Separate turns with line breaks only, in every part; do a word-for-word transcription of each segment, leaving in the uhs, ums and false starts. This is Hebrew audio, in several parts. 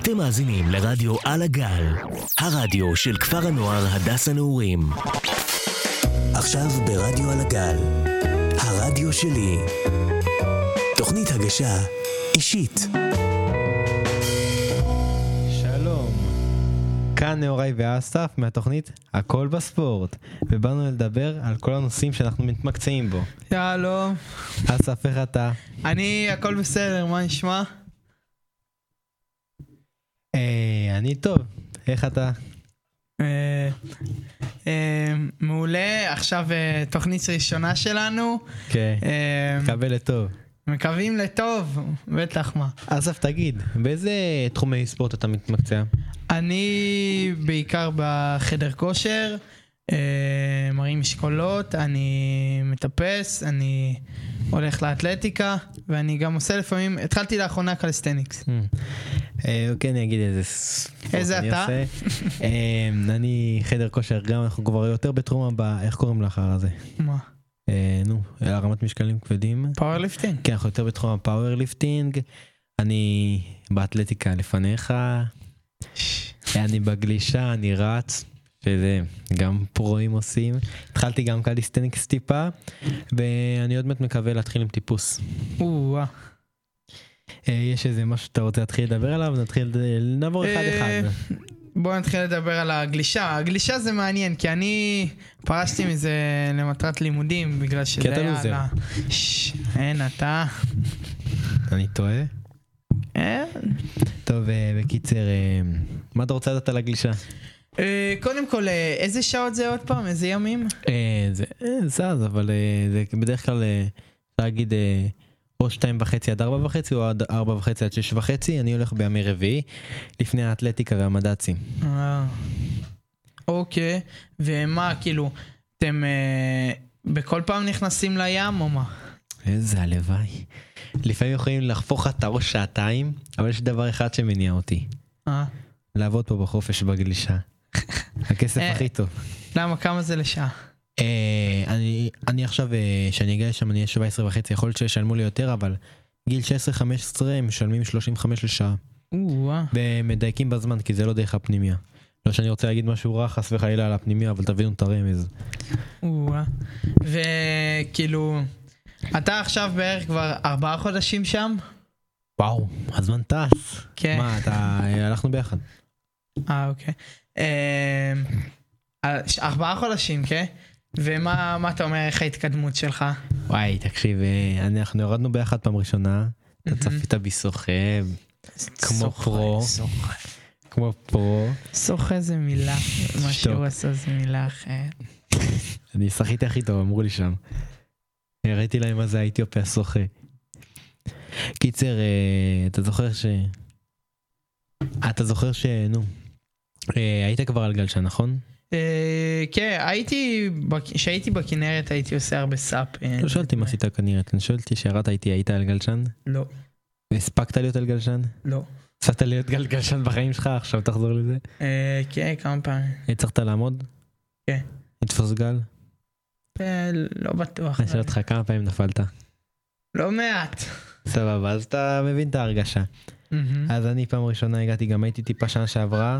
אתם מאזינים לרדיו על הגל, הרדיו של כפר הנוער הדס הנעורים. עכשיו ברדיו על הגל, הרדיו שלי. תוכנית הגשה אישית.
שלום, כאן נאורי ואסף מהתוכנית הכל בספורט, ובאנו לדבר על כל הנושאים שאנחנו מתמקצעים בו.
שלום.
אסף, איך אתה?
אני הכל בסדר, מה נשמע?
אה, אני טוב, איך אתה?
אה, אה, מעולה, עכשיו אה, תוכנית ראשונה שלנו.
כן,
אה,
מקבל לטוב.
מקווים לטוב, בטח מה.
אסף, תגיד, באיזה תחומי ספורט אתה מתמקצע?
אני בעיקר בחדר כושר, אה, מרים משקולות, אני מטפס, אני הולך לאתלטיקה, ואני גם עושה לפעמים, התחלתי לאחרונה קליסטניקס.
אוקיי, אני אגיד איזה ספורט
איזה
אני
אתה?
עושה. אה, אני חדר כושר, גם אנחנו כבר יותר בתחום הבא, איך קוראים לאחר הזה?
מה?
אה, נו, הרמת משקלים כבדים.
פאוורליפטינג?
כן, אנחנו יותר בתחום הפאוורליפטינג. אני באתלטיקה לפניך. אני בגלישה, אני רץ, שזה גם פרוים עושים. התחלתי גם קליסטניקס טיפה, ואני עוד מעט מקווה להתחיל עם טיפוס.
או-אה.
יש איזה משהו שאתה רוצה להתחיל לדבר עליו? נתחיל, נעבור אחד אחד.
בואו נתחיל לדבר על הגלישה. הגלישה זה מעניין, כי אני פרשתי מזה למטרת לימודים, בגלל שזה
כי אתה
היה...
לוזר.
ששש, אין, אתה...
אני טועה?
אין.
טוב, אה, בקיצר, אה, מה אתה רוצה לדעת על הגלישה?
אה, קודם כל, אה, איזה שעות זה עוד פעם? איזה ימים?
אה, זה אה, זז, אבל אה, זה בדרך כלל, אה, אפשר להגיד, אה, או שתיים וחצי עד ארבע וחצי, או עד ארבע וחצי עד שש וחצי. אני הולך בימי רביעי, לפני האתלטיקה והמדצים.
אה, אוקיי. ומה, כאילו, אתם אה, בכל פעם נכנסים לים או מה?
איזה הלוואי. לפעמים יכולים לחפוך את הראש שעתיים, אבל יש דבר אחד שמניע אותי.
אה.
לעבוד פה בחופש בגלישה. הכסף
אה.
הכי טוב.
למה, כמה זה לשעה?
אה, אני, אני עכשיו, אה, שאני אגיע לשם, אני אהיה שבע עשרה וחצי, יכול להיות שישלמו לי יותר, אבל גיל שש עשרה חמש עשרה הם משלמים שלושים וחמש לשעה.
או-אה.
ומדייקים בזמן, כי זה לא דרך הפנימיה. לא שאני רוצה להגיד משהו רע, חס וחלילה על הפנימיה, אבל תבינו את הרמז.
או-אה. וכאילו, אתה עכשיו בערך כבר ארבעה חודשים שם?
וואו, הזמן טס.
כן.
מה, אתה, אה, הלכנו ביחד.
אה, אוקיי. אה, ש- ארבעה חודשים, כן? ומה מה אתה אומר, איך ההתקדמות שלך?
וואי, תקשיב, אה, אנחנו ירדנו ביחד פעם ראשונה, אתה צפית בי סוחב, כמו
שוחה,
פרו.
שוחה.
כמו פרו.
שוחה זה מילה, מה
שתוק.
שהוא עשה זה מילה אחרת.
אני שחיתי הכי טוב, אמרו לי שם. הראיתי להם מה זה האתיופיה שוחה. קיצר, אה, אתה זוכר ש... אתה זוכר ש... נו, אה, היית כבר על גלשן, נכון?
אה, כן, הייתי, כשהייתי בכנרת הייתי עושה הרבה סאפ. אה,
לא שאלתי מה עשית כנראה, אני שאלתי שירדת איתי, היית על גלשן?
לא,
והספקת להיות על גלשן?
לא.
הספקת להיות גל- גלשן בחיים שלך, עכשיו תחזור לזה.
אה, כן, כמה פעמים.
הצלחת לעמוד?
כן.
לתפוס גל?
אה, לא בטוח.
אני שואל אותך כמה פעמים נפלת.
לא מעט.
סבבה, אז אתה מבין את ההרגשה.
מהמם.
אז אני פעם ראשונה הגעתי, גם הייתי טיפה שנה שעברה,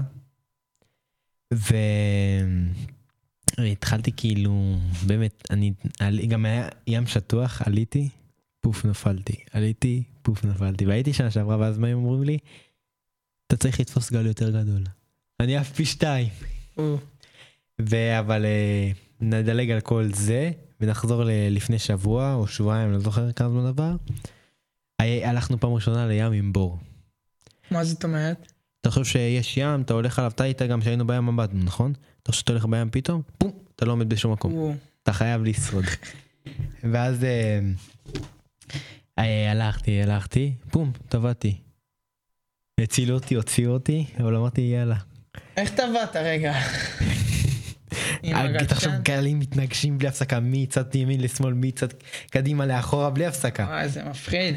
והתחלתי כאילו, באמת, אני, עלי- גם היה ים שטוח, עליתי, פוף נפלתי, עליתי, פוף נפלתי, והייתי שנה שעברה, ואז מה הם אומרים לי? אתה צריך לתפוס גל יותר גדול. אני אף פי שתיים.
או.
אבל אה, נדלג על כל זה, ונחזור ל- לפני שבוע או שבועיים, לא זוכר כמה זמן עבר. הי- הלכנו פעם ראשונה לים עם בור.
מה זאת אומרת?
אתה חושב שיש ים, אתה הולך עליו, אתה היית גם שהיינו בים עמדנו, נכון? אתה חושב שאתה הולך בים פתאום? פום, אתה לא עומד בשום מקום.
או.
אתה חייב לשרוד. ואז אה, אה, הלכתי, הלכתי, פום, טבעתי. הצילו אותי, הוציאו אותי, אבל אמרתי יאללה.
איך טבעת רגע? עם
תחשוב
הגלשן?
גלים מתנגשים בלי הפסקה, מצד ימין לשמאל, מצד קדימה לאחורה, בלי הפסקה.
וואי, זה מפחיד.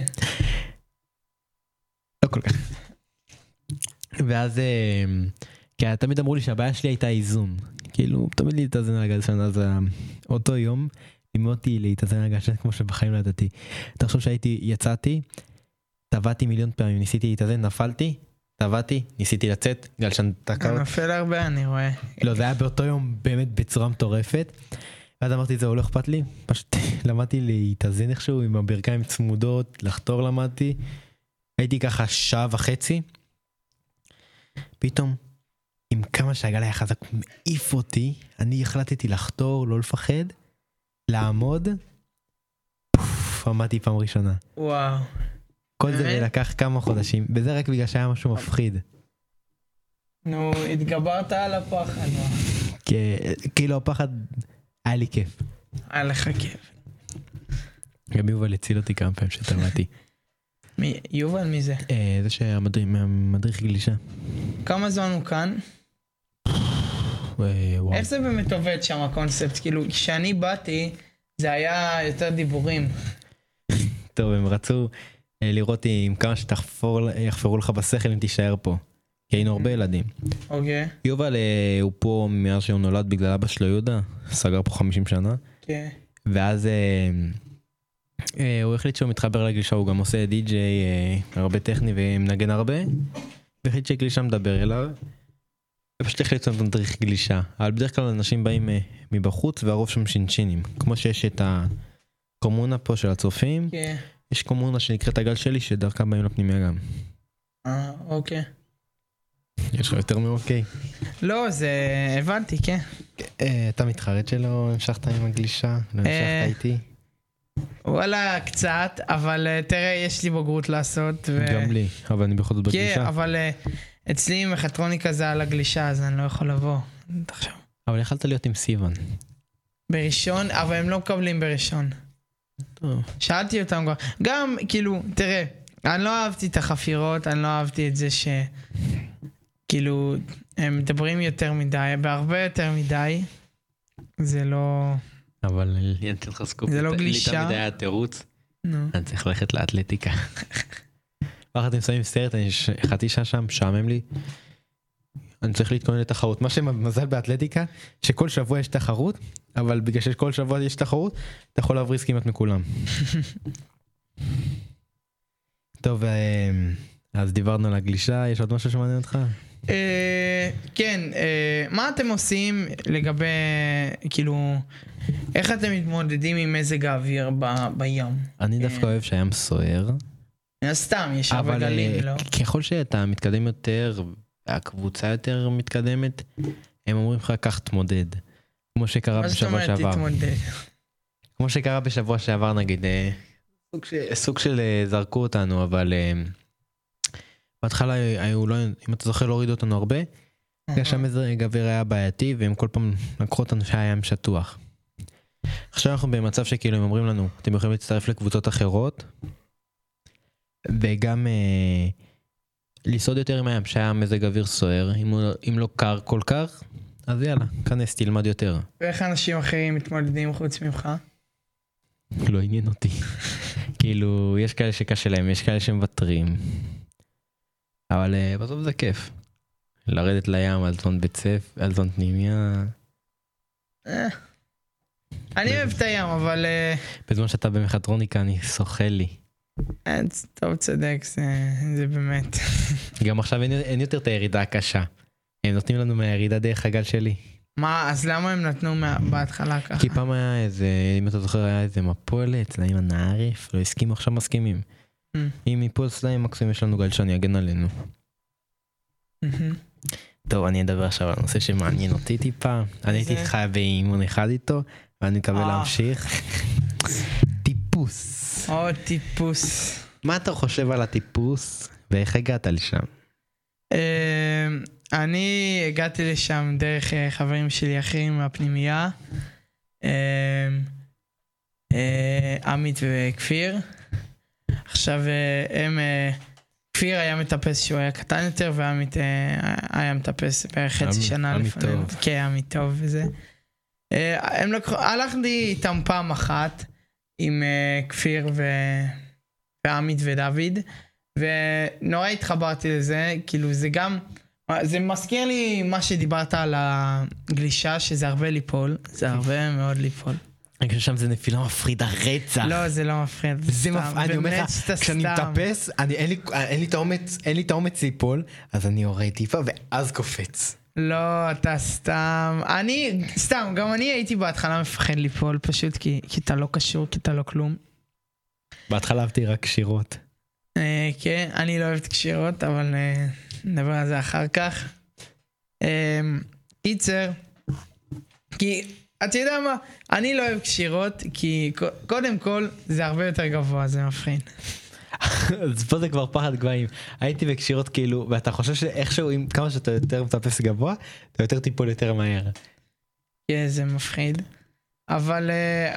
לא כל כך. ואז, אה, כי תמיד אמרו לי שהבעיה שלי הייתה איזון. כאילו, תמיד להתאזן על הגלשן, אז אה, אותו יום, לימדתי להתאזן על הגלשן כמו שבחיים לא ידעתי. תחשוב שהייתי, יצאתי, טבעתי מיליון פעמים, ניסיתי להתאזן, נפלתי, טבעתי, ניסיתי לצאת, בגלל שאני
אתה
תקע.
נופל הרבה, אני רואה.
לא, זה היה באותו יום באמת בצורה מטורפת. ואז אמרתי, זה לא אכפת לי. פשוט למדתי להתאזן איכשהו עם הברכיים צמודות, לחתור למדתי. הייתי ככה שעה וחצי. פתאום, עם כמה שהגל היה חזק, מעיף אותי, אני החלטתי לחתור, לא לפחד, לעמוד. פוף, עמדתי פעם ראשונה.
וואו.
כל זה לקח כמה חודשים, וזה רק בגלל שהיה משהו מפחיד.
נו, התגברת על הפחד.
כאילו הפחד היה לי כיף.
היה לך כיף.
גם יובל הציל אותי כמה פעמים שטבעתי.
מי, יובל, מי זה?
זה שהמדריך גלישה.
כמה זמן הוא כאן? איך זה באמת עובד שם הקונספט? כאילו, כשאני באתי, זה היה יותר דיבורים.
טוב, הם רצו לראות עם כמה שיחפרו לך בשכל אם תישאר פה. כי היינו הרבה ילדים.
אוקיי.
יובל הוא פה מאז שהוא נולד בגלל אבא שלו יהודה, סגר פה חמישים שנה.
כן.
ואז הוא החליט שהוא מתחבר לגלישה, הוא גם עושה די-ג'יי הרבה טכני ומנגן הרבה. והחליט שגלישה מדבר אליו. ופשוט החליט שהוא מדריך גלישה. אבל בדרך כלל אנשים באים מבחוץ והרוב שם שינשינים. כמו שיש את הקומונה פה של הצופים.
כן.
יש קומונה שנקראת הגל שלי שדרכה באים לפנימיה גם.
אה, אוקיי.
יש לך יותר מאוקיי?
לא, זה... הבנתי, כן.
אתה מתחרט שלא המשכת עם הגלישה? לא המשכת איתי?
וואלה, קצת, אבל תראה, יש לי בגרות לעשות.
גם לי, אבל אני בכל זאת בגלישה.
כן, אבל אצלי מחטרוניקה זה על הגלישה, אז אני לא יכול לבוא. תחשוב.
אבל יכלת להיות עם סיוון.
בראשון, אבל הם לא מקבלים בראשון. שאלתי אותם כבר. גם, כאילו, תראה, אני לא אהבתי את החפירות, אני לא אהבתי את זה ש... כאילו, הם מדברים יותר מדי, בהרבה יותר מדי. זה לא...
אבל אני אתן לך סקופ.
זה לא גלישה.
לי תמיד היה תירוץ.
נו.
אני צריך ללכת לאתלטיקה. ואחר אתם שמים סרט, אני חצי שעה שם, שעמם לי. אני צריך להתכונן לתחרות. מה שמזל באתלטיקה, שכל שבוע יש תחרות, אבל בגלל שכל שבוע יש תחרות, אתה יכול להבריז כמעט מכולם. טוב, אז דיברנו על הגלישה, יש עוד משהו שמעניין אותך?
כן, מה אתם עושים לגבי, כאילו, איך אתם מתמודדים עם מזג האוויר בים?
אני דווקא אוהב שהים סוער.
סתם, יש הרבה גלים, לא?
ככל שאתה מתקדם יותר, הקבוצה יותר מתקדמת, הם אומרים לך, כך תמודד. כמו שקרה בשבוע שעבר.
מה זאת אומרת תתמודד?
כמו שקרה בשבוע שעבר, נגיד, סוג של זרקו אותנו, אבל בהתחלה היו, אם אתה זוכר, להוריד אותנו הרבה, בגלל שהמזג האוויר היה בעייתי, והם כל פעם לקחו אותנו שהיה ים שטוח. עכשיו אנחנו במצב שכאילו הם אומרים לנו, אתם יכולים להצטרף לקבוצות אחרות, וגם אה, לסעוד יותר עם הים שהיה מזג אוויר סוער, אם, אם לא קר כל כך, אז יאללה, כנס, תלמד יותר.
ואיך אנשים אחרים מתמודדים חוץ ממך?
לא עניין אותי. כאילו, יש כאלה שקשה להם, יש כאלה שמוותרים. אבל אה, בסוף זה כיף. לרדת לים על זמן בית ספר, על זמן פנימיה.
אה. אני אוהב את הים, אבל...
בזמן שאתה במחטרוניקה, אני שוחה לי.
טוב, צדק, זה באמת.
גם עכשיו אין יותר את הירידה הקשה. הם נותנים לנו מהירידה דרך הגל שלי.
מה, אז למה הם נתנו בהתחלה ככה?
כי פעם היה איזה, אם אתה זוכר, היה איזה מפולת, סלעים הנעריף, לא הסכימו, עכשיו מסכימים. אם מפול סלעים מקסימים יש לנו גל שאני אגן עלינו. טוב, אני אדבר עכשיו על הנושא שמעניין אותי טיפה. אני הייתי איתך באימון אחד איתו, ואני מקווה להמשיך. טיפוס.
או, טיפוס.
מה אתה חושב על הטיפוס, ואיך הגעת לשם?
אני הגעתי לשם דרך חברים שלי אחרים מהפנימייה. עמית וכפיר. עכשיו הם... כפיר היה מטפס שהוא היה קטן יותר, ועמית היה מטפס בערך חצי שנה לפנינו. כן, עמית טוב וזה. הם לקחו, הלכתי איתם פעם אחת, עם כפיר ועמית ודוד, ונורא התחברתי לזה, כאילו זה גם, זה מזכיר לי מה שדיברת על הגלישה, שזה הרבה ליפול, זה הרבה מאוד ליפול.
אני חושב שם זה נפילה מפחידה רצח.
לא, זה לא מפחיד.
זה מפחיד, אני אומר לך, כשאני מטפס, אין לי את האומץ ליפול, אז אני יורד טיפה ואז קופץ.
לא, אתה סתם. אני, סתם, גם אני הייתי בהתחלה מפחד ליפול, פשוט כי אתה לא קשור, כי אתה לא כלום.
בהתחלה אהבתי רק קשירות.
כן, אני לא אוהבת קשירות, אבל נדבר על זה אחר כך. קיצר, כי אתה יודע מה, אני לא אוהב קשירות, כי קודם כל זה הרבה יותר גבוה, זה מפחיד.
אז פה זה כבר פחד גבוהים. הייתי בקשירות כאילו, ואתה חושב שאיכשהו, כמה שאתה יותר מטפס גבוה, אתה יותר טיפול יותר מהר.
כן, זה מפחיד. אבל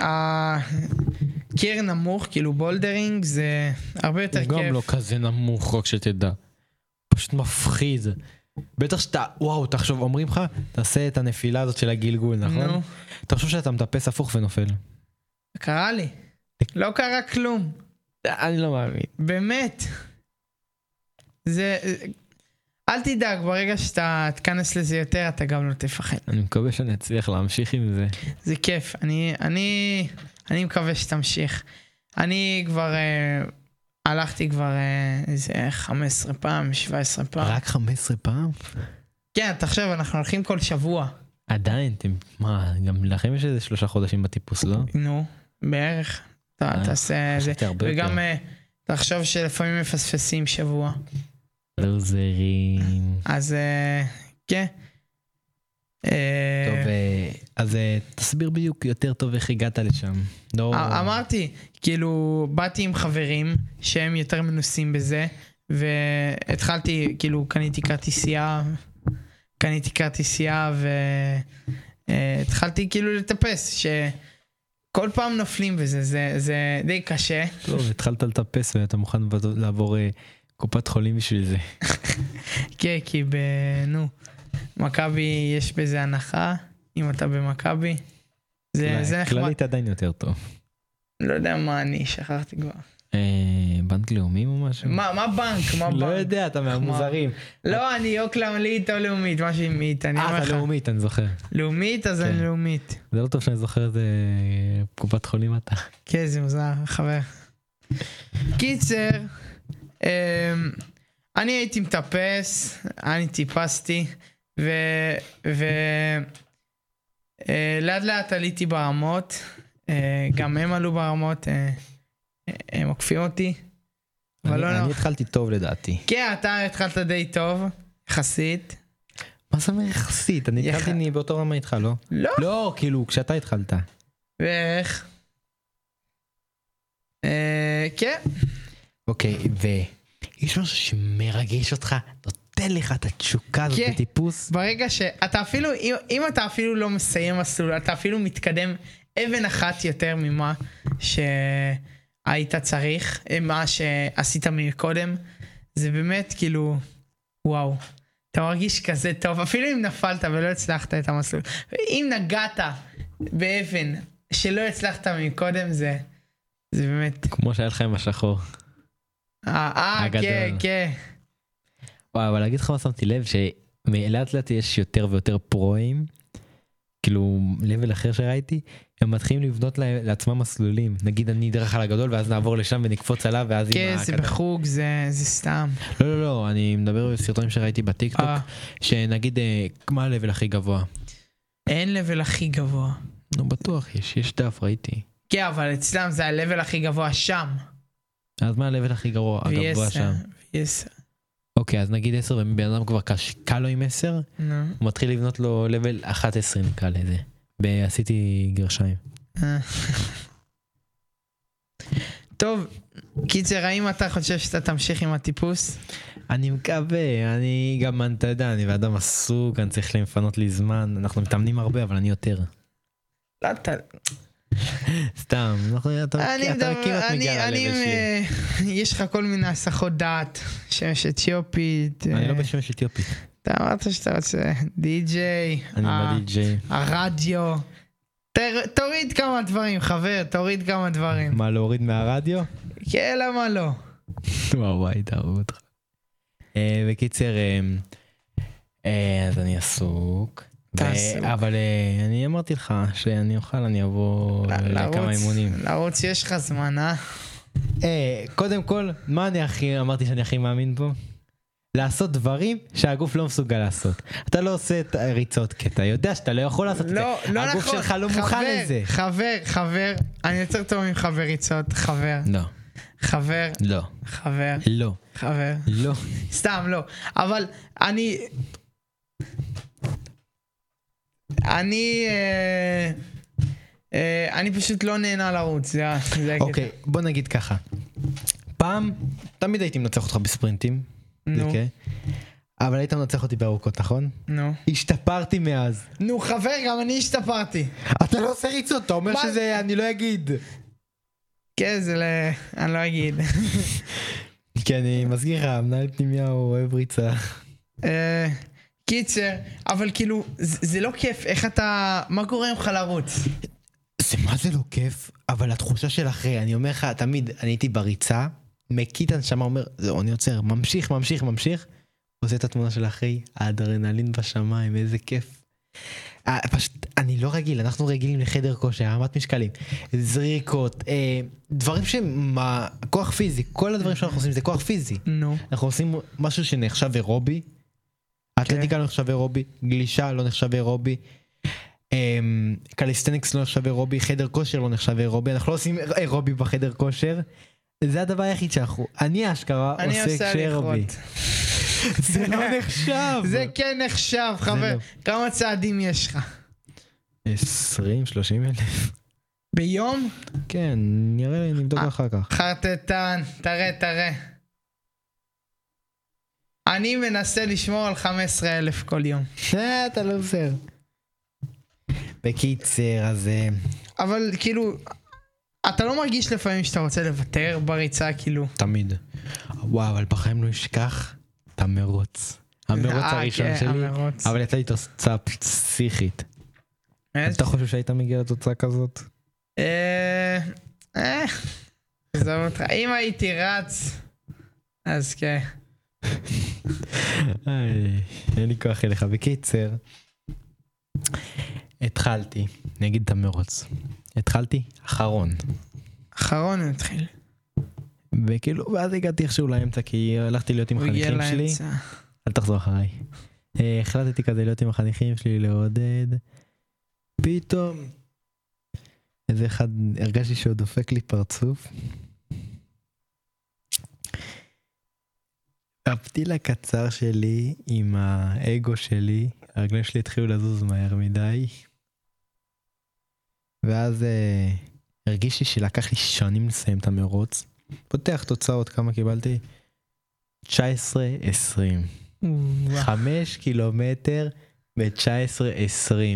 הקיר נמוך, כאילו בולדרינג, זה הרבה יותר כיף.
הוא גם לא כזה נמוך, רק שתדע. פשוט מפחיד. בטח שאתה, וואו, תחשוב, אומרים לך, תעשה את הנפילה הזאת של הגלגול, נכון? נו. אתה חושב שאתה מטפס הפוך ונופל.
קרה לי. לא קרה כלום.
אני לא מאמין.
באמת. זה... אל תדאג, ברגע שאתה תכנס לזה יותר, אתה גם לא תפחד.
אני מקווה שאני אצליח להמשיך עם זה.
זה כיף. אני, אני, אני מקווה שתמשיך. אני כבר... הלכתי כבר איזה חמש עשרה פעם, שבע עשרה פעם.
רק חמש עשרה פעם?
כן, תחשב, אנחנו הולכים כל שבוע.
עדיין, מה, גם לכם יש איזה שלושה חודשים בטיפוס, לא?
נו, בערך. תעשה זה. וגם תחשוב שלפעמים מפספסים שבוע.
לוזרים.
אז כן.
טוב, אז תסביר בדיוק יותר טוב איך הגעת לשם.
אמרתי, כאילו, באתי עם חברים שהם יותר מנוסים בזה, והתחלתי, כאילו, קניתי כרטיסייה, קניתי כרטיסייה, והתחלתי כאילו לטפס, שכל פעם נופלים בזה, זה, זה די קשה.
טוב, התחלת לטפס ואתה מוכן לעבור קופת חולים בשביל זה.
כן, כי בנו, מכבי יש בזה הנחה, אם אתה במכבי.
כללית עדיין יותר טוב.
לא יודע מה אני, שכחתי כבר.
בנק לאומי או משהו?
מה בנק? מה בנק?
לא יודע, אתה מהמוזרים.
לא, אני או כללית או לאומית, משהו עם מית, אני אומר לך.
אה, אתה לאומית, אני זוכר.
לאומית, אז אני לאומית.
זה לא טוב שאני זוכר איזה קופת חולים אתה.
כן, זה מוזר, חבר. קיצר, אני הייתי מטפס, אני טיפסתי, ולאט לאט עליתי ברמות, גם הם עלו ברמות, הם עוקפים אותי.
אני התחלתי טוב לדעתי.
כן, אתה התחלת די טוב, יחסית.
מה זה אומר יחסית? אני התחלתי באותו רמה איתך, לא?
לא.
לא, כאילו, כשאתה התחלת.
ואיך? כן.
אוקיי, ויש משהו שמרגש אותך, נותן לך את התשוקה הזאת בטיפוס.
ברגע שאתה אפילו, אם אתה אפילו לא מסיים מסלול, אתה אפילו מתקדם אבן אחת יותר ממה שהיית צריך, מה שעשית מקודם, זה באמת כאילו, וואו, אתה מרגיש כזה טוב, אפילו אם נפלת ולא הצלחת את המסלול, אם נגעת באבן שלא הצלחת מקודם, זה, זה באמת...
כמו שהיה לך עם השחור.
אה, כן, כן.
וואו, אבל להגיד לך מה שמתי לב, שמלאט לאט יש יותר ויותר פרואים, כאילו, לבל אחר שראיתי, הם מתחילים לבנות לעצמם מסלולים. נגיד, אני דרך על הגדול, ואז נעבור לשם ונקפוץ עליו, ואז...
כן, זה בחוג, זה סתם.
לא, לא, לא, אני מדבר בסרטונים שראיתי בטיקטוק, שנגיד, מה הלבל הכי גבוה?
אין לבל הכי גבוה.
לא, בטוח, יש, יש דף, ראיתי.
כן, אבל אצלם זה הלבל הכי גבוה שם.
אז מה הלבל הכי גבוה שם?
עשר.
אוקיי, אז נגיד עשר, ובן אדם כבר קל לו עם עשר, הוא מתחיל לבנות לו לבל אחת עשרה נקרא לזה. ועשיתי גרשיים.
טוב, קיצר, האם אתה חושב שאתה תמשיך עם הטיפוס?
אני מקווה, אני גם, אתה יודע, אני ואדם עסוק, אני צריך לפנות לי זמן, אנחנו מתאמנים הרבה, אבל אני יותר.
לא, אתה...
סתם,
אני מדבר, אני, יש לך כל מיני הסחות דעת, שמש אתיופית.
אני לא בשמש אתיופית.
אתה אמרת שאתה רוצה די-ג'יי.
אני בדי-ג'יי.
הרדיו. תוריד כמה דברים, חבר, תוריד כמה דברים.
מה, להוריד מהרדיו?
כן, למה לא?
וואו, וואי, תראו אותך. בקיצר, אז אני עסוק.
תעשו.
אבל אה, אני אמרתי לך שאני אוכל, אני אבוא
ל-
לכמה
לרוץ-
אימונים.
לרוץ יש לך זמן, אה?
אה, קודם כל, מה אני הכי, אמרתי שאני הכי מאמין פה? לעשות דברים שהגוף לא מסוגל לעשות. אתה לא עושה את הריצות, כי אתה יודע שאתה לא יכול לעשות את זה.
לא, לא נכון.
הגוף שלך לא מוכן
חבר,
לזה.
חבר, חבר, אני יותר טוב ממך בריצות, חבר.
לא,
חבר,
לא,
חבר,
לא,
חבר.
לא.
סתם, לא. אבל אני... אני... אה, אה, אני פשוט לא נהנה לרוץ, זה ה- זה הקטע.
אוקיי, בוא נגיד ככה. פעם, תמיד הייתי מנצח אותך בספרינטים.
נו,
אוקיי? אבל היית מנצח אותי בארוכות, נכון?
נו.
השתפרתי מאז.
נו, חבר, גם אני השתפרתי.
אתה לא עושה ריצות, אתה אומר
מה?
שזה, אני לא אגיד.
כן, זה ל... אני לא אגיד.
כי אני מזכיר לך, מנהל פנימיה הוא אוהב ריצה.
אה, קיצר, אבל כאילו, זה זה לא כיף, איך אתה... מה קורה לך לרוץ?
זה מה זה לא כיף, אבל התחושה של אחרי, אני אומר לך, תמיד, אני הייתי בריצה, מקיא את הנשמה, אומר, זהו, אני עוצר, ממשיך, ממשיך, ממשיך, עושה את התמונה של אחרי, האדרנלין בשמיים, איזה כיף. אה, פשוט, אני לא רגיל, אנחנו רגילים לחדר כושר, הרמת משקלים, זריקות, אה, דברים שהם, מה, כוח פיזי, כל הדברים שאנחנו עושים זה כוח פיזי.
נו.
אנחנו עושים משהו שנחשב אירובי, אתלטיקה לא נחשב אירובי, גלישה לא נחשב אירובי, קליסטניקס לא נחשב אירובי, חדר כושר לא נחשב אירובי, אנחנו לא עושים אירובי בחדר כושר, זה הדבר היחיד שאנחנו, אני אשכרה
אני
עושה
עושה
כשאירובי.
הליכות.
זה לא נחשב.
זה כן נחשב, חבר.
לא.
כמה צעדים יש לך?
עשרים שלושים אלף.
ביום?
כן, נראה לי, נבדוק אחר כך.
חרטטן, תראה, תראה. אני מנסה לשמור על חמישה עשר אלף כל יום.
אה, אתה לא עוזר. בקיצר, אז... אה,
אבל כאילו, אתה לא מרגיש לפעמים שאתה רוצה לוותר בריצה, כאילו.
תמיד. וואו, אבל בחיים לא אשכח את המרוץ. המרוץ
אה,
הראשון
כן,
שלי,
המרוץ.
אבל יצא לי תוצאה פסיכית. אתה חושב שהיית מגיע לתוצאה כזאת?
אה... אה... עזוב אותך. אם הייתי רץ, אז כן.
איי, אין לי כוח אליך. בקיצר, התחלתי, אני אגיד את המרוץ. התחלתי אחרון.
אחרון נתחיל.
וכאילו, ואז הגעתי איכשהו לאמצע, כי הלכתי להיות עם
הוא הגיע
החניכים שלי.
לאמצע.
אל תחזור אחריי. אה, החלטתי כזה להיות עם החניכים שלי, לעודד. פתאום, איזה אחד, הרגשתי שהוא דופק לי פרצוף. הפתיל הקצר שלי עם האגו שלי, הרגלים שלי התחילו לזוז מהר מדי. ואז אה, הרגישתי שלקח לי שנים לסיים את המרוץ. פותח תוצאות, כמה קיבלתי? תשע עשרה עשרים. חמש קילומטר ב-תשע עשרה עשרים.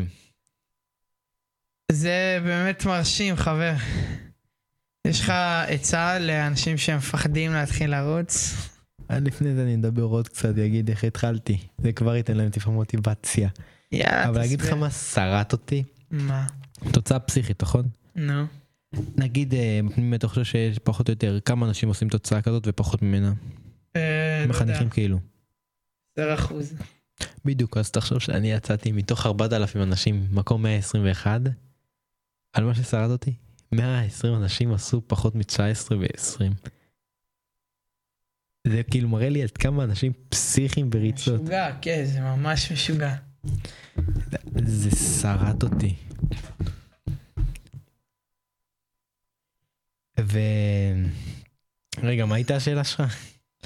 זה באמת מרשים, חבר. יש לך עצה לאנשים שהם מפחדים להתחיל לרוץ?
עד לפני זה אני מדבר עוד קצת, אגיד איך התחלתי. זה כבר ייתן להם טיפה מוטיבציה.
יאללה,
אבל אגיד לך
תסביר.
מה שרט אותי?
מה?
תוצאה פסיכית, נכון?
נו.
נגיד, בפנימי אתה חושב שיש פחות או יותר, כמה אנשים עושים תוצאה כזאת ופחות ממנה?
אה, לא יודע.
מחניכים כאילו.
עשרה אחוז.
בדיוק, אז תחשוב שאני יצאתי מתוך ארבעת אלפים אנשים, מקום מאה עשרים ואחת, על מה ששרד אותי, מאה ועשרים אנשים עשו פחות מ-תשע עשרה ו-עשרים. זה כאילו מראה לי עד כמה אנשים פסיכיים בריצות.
משוגע, כן, זה ממש משוגע.
זה שרד אותי. ו... רגע, מה הייתה השאלה שלך?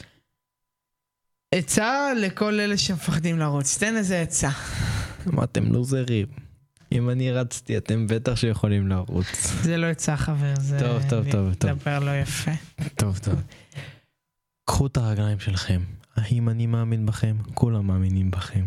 עצה לכל אלה שמפחדים לרוץ, תן איזה עצה.
מה, אתם לוזרים. אם אני רצתי, אתם בטח שיכולים לרוץ.
זה לא עצה, חבר, זה...
טוב, טוב, טוב, טוב.
לדבר לא יפה.
טוב, טוב. קחו את הרגליים שלכם. אם אני מאמין בכם, כולם מאמינים בכם.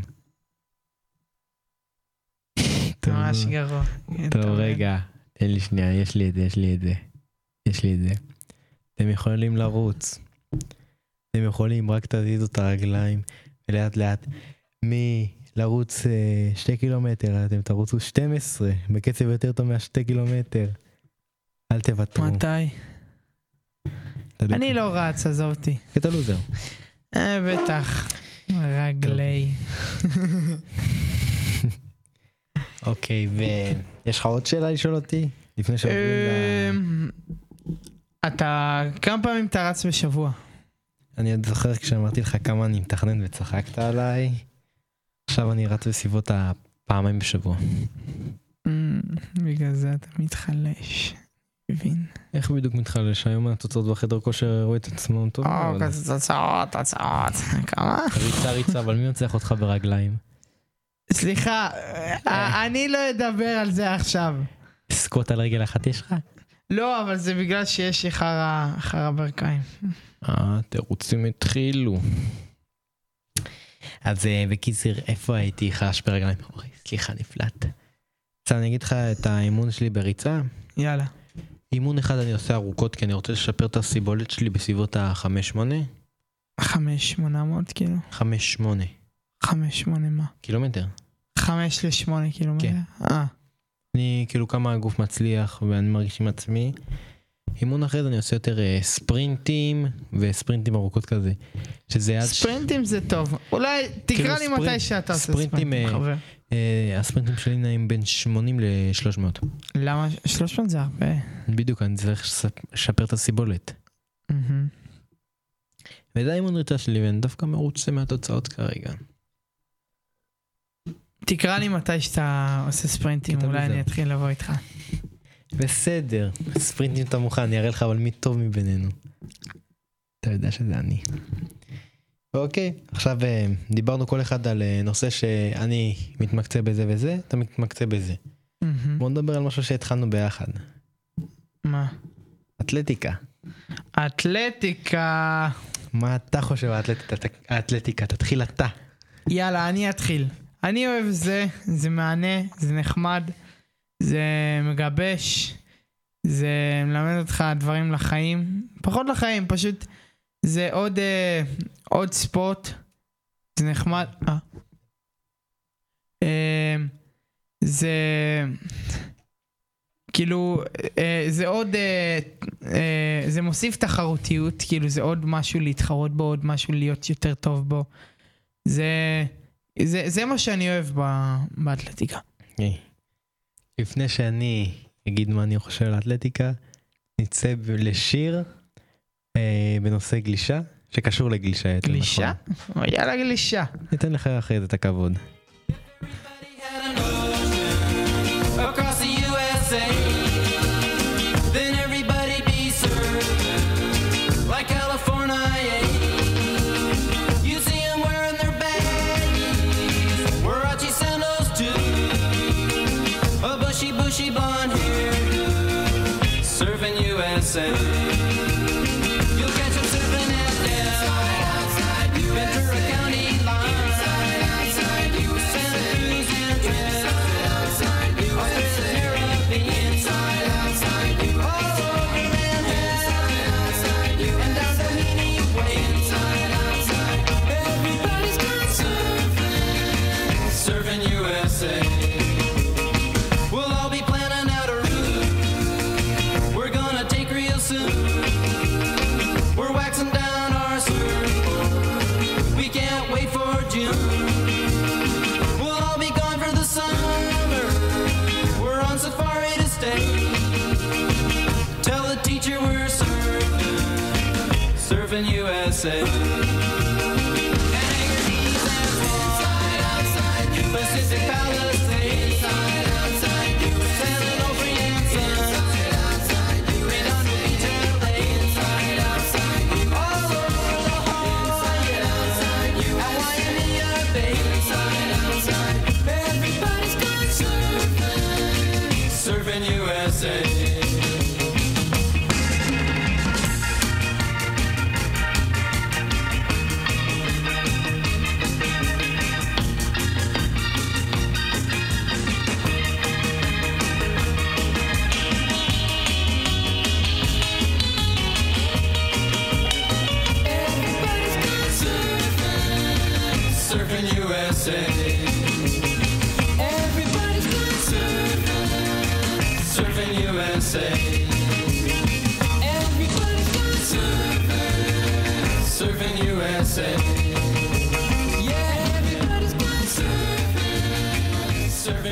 ממש גרוע.
טוב, רגע. תן לי שנייה, יש לי את זה, יש לי את זה. יש לי את זה. אתם יכולים לרוץ. אתם יכולים, רק תזיזו את הרגליים, ולאט לאט, מלרוץ אה, שתי קילומטר, אתם תרוצו שתים עשרה, בקצב יותר טוב מהשתי קילומטר. אל תוותרו.
מתי?
תדעו.
אני לא רץ, עזוב אותי.
אתה לוזר.
אה, בטח. רגלי.
אוקיי, ויש לך עוד שאלה לשאול אותי? לפני שעוברים ל...
אתה כמה פעמים אתה רץ בשבוע?
אני עוד זוכר כשאמרתי לך כמה אני מתכנן וצחקת עליי. עכשיו אני רץ בסביבות הפעמיים בשבוע.
בגלל זה אתה מתחלש. מבין.
איך בדיוק מתחלש? היום התוצאות בחדר כושר ראו את עצמם טוב?
או, כזה תוצאות, תוצאות. כמה?
ריצה ריצה, אבל מי מצליח אותך ברגליים?
סליחה, אני לא אדבר על זה עכשיו.
סקוט על רגל אחת יש לך?
לא, אבל זה בגלל שיש לי חרא ברכיים.
אה, תירוצים התחילו. אז בקיצר, איפה הייתי חש ברגליים? אוי, סליחה, נפלט. עכשיו אני אגיד לך את האימון שלי בריצה.
יאללה.
אימון אחד אני עושה ארוכות, כי אני רוצה לשפר את הסיבולת שלי בסביבות ה-חמש שמונה.
חמש שמונה מאות כאילו?
חמש שמונה.
חמש שמונה מה?
קילומטר.
חמש לשמונה קילומטר?
כן.
אה.
אני כאילו כמה הגוף מצליח ואני מרגיש עם עצמי. אימון אחרי זה אני עושה יותר uh, ספרינטים וספרינטים ארוכות כזה. שזה עד
ספרינטים ש... זה טוב. אולי תקרא כאילו לי ספרינט, מתי שאתה עושה ספרינטים, ספרינטים חבר.
Uh, הספרינטים שלי נעים בין שמונים ל-שלוש מאות.
למה? שלוש מאות זה הרבה.
בדיוק, אני צריך לשפר את הסיבולת.
Mm-hmm.
וזה האימון ריצה שלי ואני דווקא מרוצה מהתוצאות כרגע. תקרא
לי מתי שאתה עושה ספרינטים, אולי אני אתחיל לבוא איתך.
בסדר, ספרינטים אתה מוכן, אני אראה לך אבל מי טוב מבינינו. אתה יודע שזה אני. אוקיי, עכשיו דיברנו כל אחד על נושא שאני מתמקצע בזה וזה, אתה מתמקצע בזה. בוא נדבר על משהו שהתחלנו ביחד.
מה?
אתלטיקה.
אתלטיקה.
מה אתה חושב האתלטיקה? תתחיל אתה.
יאללה, אני אתחיל. אני אוהב זה, זה מענה, זה נחמד, זה מגבש, זה מלמד אותך דברים לחיים, פחות לחיים, פשוט זה עוד, אה, עוד ספורט, זה נחמד, אה. אה, זה כאילו, אה, זה עוד, אה, אה, זה מוסיף תחרותיות, כאילו זה עוד משהו להתחרות בו, עוד משהו להיות יותר טוב בו, זה... זה, זה מה שאני אוהב באתלטיקה. Okay.
לפני שאני אגיד מה אני חושב על האתלטיקה, נצא לשיר אה, בנושא גלישה, שקשור לגלישה.
גלישה? נכון. יאללה גלישה.
ניתן לך אחרי זה את הכבוד.
You'll catch them surfing at Dell, Ventura County line, outside, you Santa Cruz and Trent, outside, you Caribbean, inside, outside, you all over Manhattan, outside, you and down the Heaney Way, inside, outside, everybody's gone surfing, surfing U S A. We'll all be planning out a route. We're gonna take real soon. We're waxing down our surfboard. We can't wait for June. We'll all be gone for the summer. We're on safari to stay. Tell the teacher we're surfing, surfing U S A. Pacific Palisades, inside, outside, San Onofre and Sun, outside, right on the beach and lake, inside, outside, all over La Jolla, outside, at Waimea Bay, inside, outside, everybody's gone surfing, surfing U S A. Surfing U S A. Everybody's gone surfing, surfing U S A. Everybody's gone surfing, surfing U S A. Yeah, everybody's gone surfing, surfing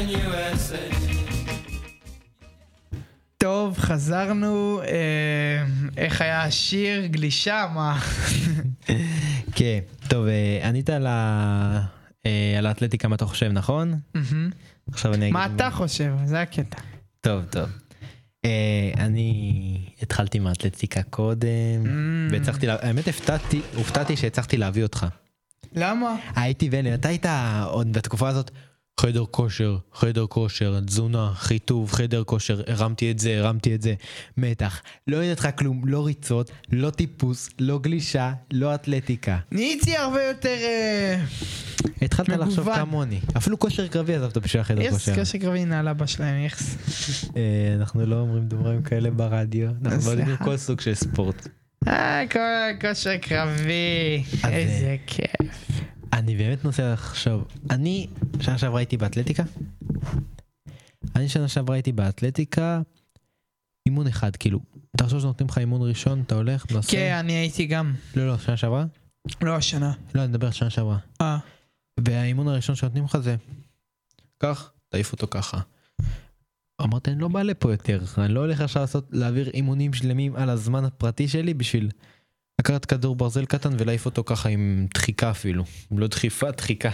טוב, חזרנו, אה, איך היה השיר? גלישה, מה?
כן, טוב, אה, ענית על ה- אה, על האתלטיקה, מה אתה חושב, נכון? עכשיו אני אגיד...
מה אתה חושב? זה הקטע.
טוב, טוב. אה, אני התחלתי מהאתלטיקה קודם, והצלחתי, לה- האמת הפתעתי, הופתעתי שהצלחתי להביא אותך.
למה?
הייתי ואלה, אתה היית עוד בתקופה הזאת, חדר כושר, חדר כושר, תזונה, חיטוב, חדר כושר, הרמתי את זה, הרמתי את זה, מתח. לא יודעת לך כלום, לא ריצות, לא טיפוס, לא גלישה, לא אתלטיקה.
נהייתי הרבה יותר... אה,
התחלת לחשוב
מגוון.
כמוני. אפילו כושר קרבי עזבת בשביל החדר
יס,
כושר.
קשר קרבי נעלה אבא שלהם, יחס.
אה, אנחנו לא אומרים דברים כאלה ברדיו, אנחנו לא יודעים
סליחה.
כל סוג של ספורט.
אה, כל- כושר קרבי,
אז,
איזה כיף.
אני באמת נוסע לחשוב, אני שנה שעברה הייתי באתלטיקה, אני שנה שעברה הייתי באתלטיקה, אימון אחד, כאילו, אתה חושב שנותנים לך אימון ראשון, אתה הולך, נוסע?
כן, אני הייתי גם.
לא, לא, שנה שעברה?
לא השנה.
לא, אני מדבר על שנה שעברה.
אה.
והאימון הראשון שנותנים לך זה, כך, תעיף אותו ככה. אמרתי, אני לא בא לפה יותר, אני לא הולך עכשיו לעשות, להעביר אימונים שלמים על הזמן הפרטי שלי בשביל לקחת כדור ברזל קטן ולהעיף אותו ככה עם דחיקה אפילו, לא דחיפה, דחיקה.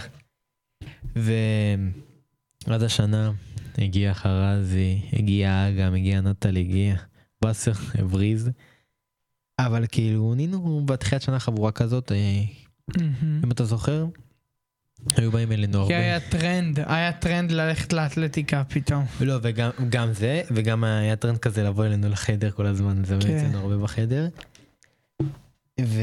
ועד השנה הגיע חרזי, הגיע אגם, הגיע נטל, הגיע בסר, הבריז. אבל כאילו, נינו בתחילת שנה חבורה כזאת, אה, אם אתה זוכר, היו באים אלינו הרבה.
כי היה טרנד, היה טרנד ללכת לאתלטיקה פתאום.
לא, וגם גם זה, וגם היה טרנד כזה לבוא אלינו לחדר כל הזמן, זה
כן.
בעצם הרבה בחדר. ו...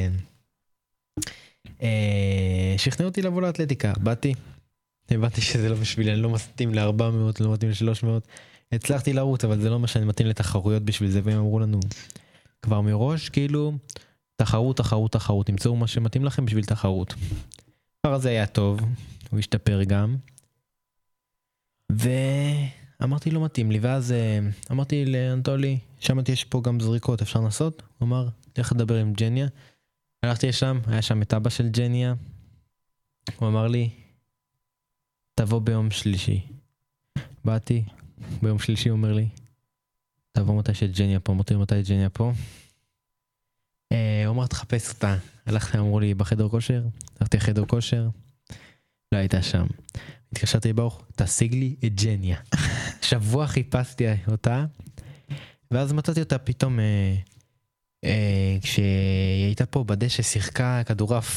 אה, שכנעו אותי לבוא לאתלטיקה, באתי, הבנתי שזה לא בשבילי, אני לא מתאים ל-ארבע מאות, לא מתאים ל-שלוש מאות, הצלחתי לרוץ, אבל זה לא מה שאני מתאים לתחרויות בשביל זה, והם אמרו לנו, כבר מראש, כאילו, תחרות, תחרות, תחרות, תמצאו מה שמתאים לכם בשביל תחרות. הדבר הזה היה טוב, הוא השתפר גם, ואמרתי לא מתאים לי, ואז אה, אמרתי לאנטולי, שמעתי יש פה גם זריקות, אפשר לנסות? הוא אמר, לך לדבר עם ג'ניה. הלכתי לשם, היה שם את אבא של ג'ניה, הוא אמר לי, תבוא ביום שלישי. באתי, ביום שלישי הוא אומר לי, תבוא מתי שג'ניה פה, אמרתי מתי ג'ניה פה. אה, הוא אמר, תחפש אותה. הלכתי, אמרו לי, בחדר כושר, הלכתי לחדר כושר, לא הייתה שם. התקשרתי לברוך, תשיג לי את ג'ניה. שבוע חיפשתי אותה, ואז מצאתי אותה פתאום, אה, אה, כשהיא הייתה פה בדשא, שיחקה כדורף.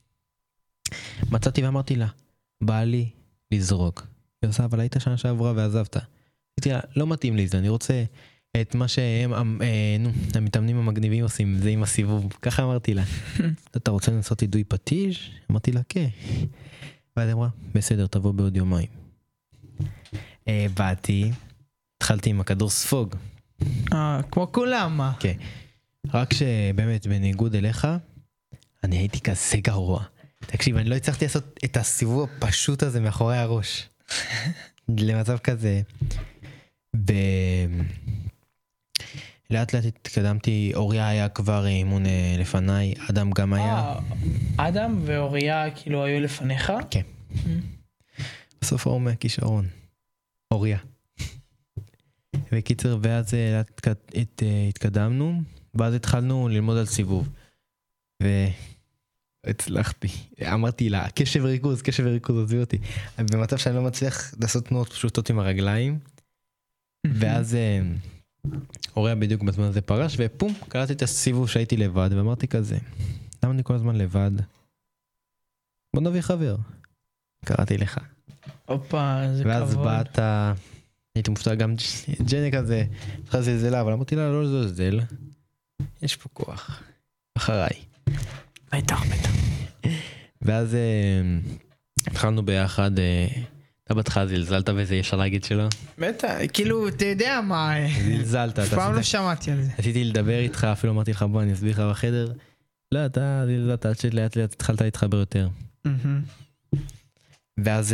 מצאתי ואמרתי לה, בא לי לזרוק. היא עושה, אבל היית שנה שעברה ועזבת. אמרתי לה, לא מתאים לי זה, אני רוצה את מה שהם, אה, נו, המתאמנים המגניבים עושים, זה עם הסיבוב. ככה אמרתי לה, אתה רוצה לנסות עידוי פטיש? אמרתי לה, כן. ואז אמרה, בסדר, תבוא בעוד יומיים. אה, באתי, התחלתי עם הכדור ספוג.
אה, כמו כולם, מה?
כן. רק שבאמת, בניגוד אליך, אני הייתי כזה גרוע. תקשיב, אני לא הצלחתי לעשות את הסיבוב הפשוט הזה מאחורי הראש. למצב כזה. ב... לאט לאט התקדמתי, אוריה היה כבר אימון לפניי, אדם גם היה.
אה, אדם ואוריה כאילו היו לפניך?
כן. בסוף האור מהכישרון. אוריה. בקיצר, ואז לאט הת- התקדמנו, ואז התחלנו ללמוד על סיבוב. והצלחתי. אמרתי לה, קשב וריכוז, קשב וריכוז, עזבי אותי. במצב שאני לא מצליח לעשות תנועות פשוטות עם הרגליים, ואז אוריה בדיוק בזמן הזה פרש, ופום, קלטתי את הסיבוב שהייתי לבד, ואמרתי כזה, למה אני כל הזמן לבד? בוא נביא חבר. קראתי לך.
הופה, זה כבוד.
ואז באת, הייתי מופתע גם ג'ני כזה, התחלתי לזלזלה, אבל אמרתי לה, לא לזלזל, יש פה כוח, אחריי.
בטח, בטח.
ואז התחלנו ביחד, אתה בהתחלה זלזלת בזה, יש על להגיד שלא?
בטח, כאילו, אתה יודע מה...
זלזלת.
אף פעם לא שמעתי על זה.
רציתי לדבר איתך, אפילו אמרתי לך, בוא אני אסביר לך בחדר. לא, אתה זלזלת, עד שלאט לאט התחלת להתחבר יותר. ואז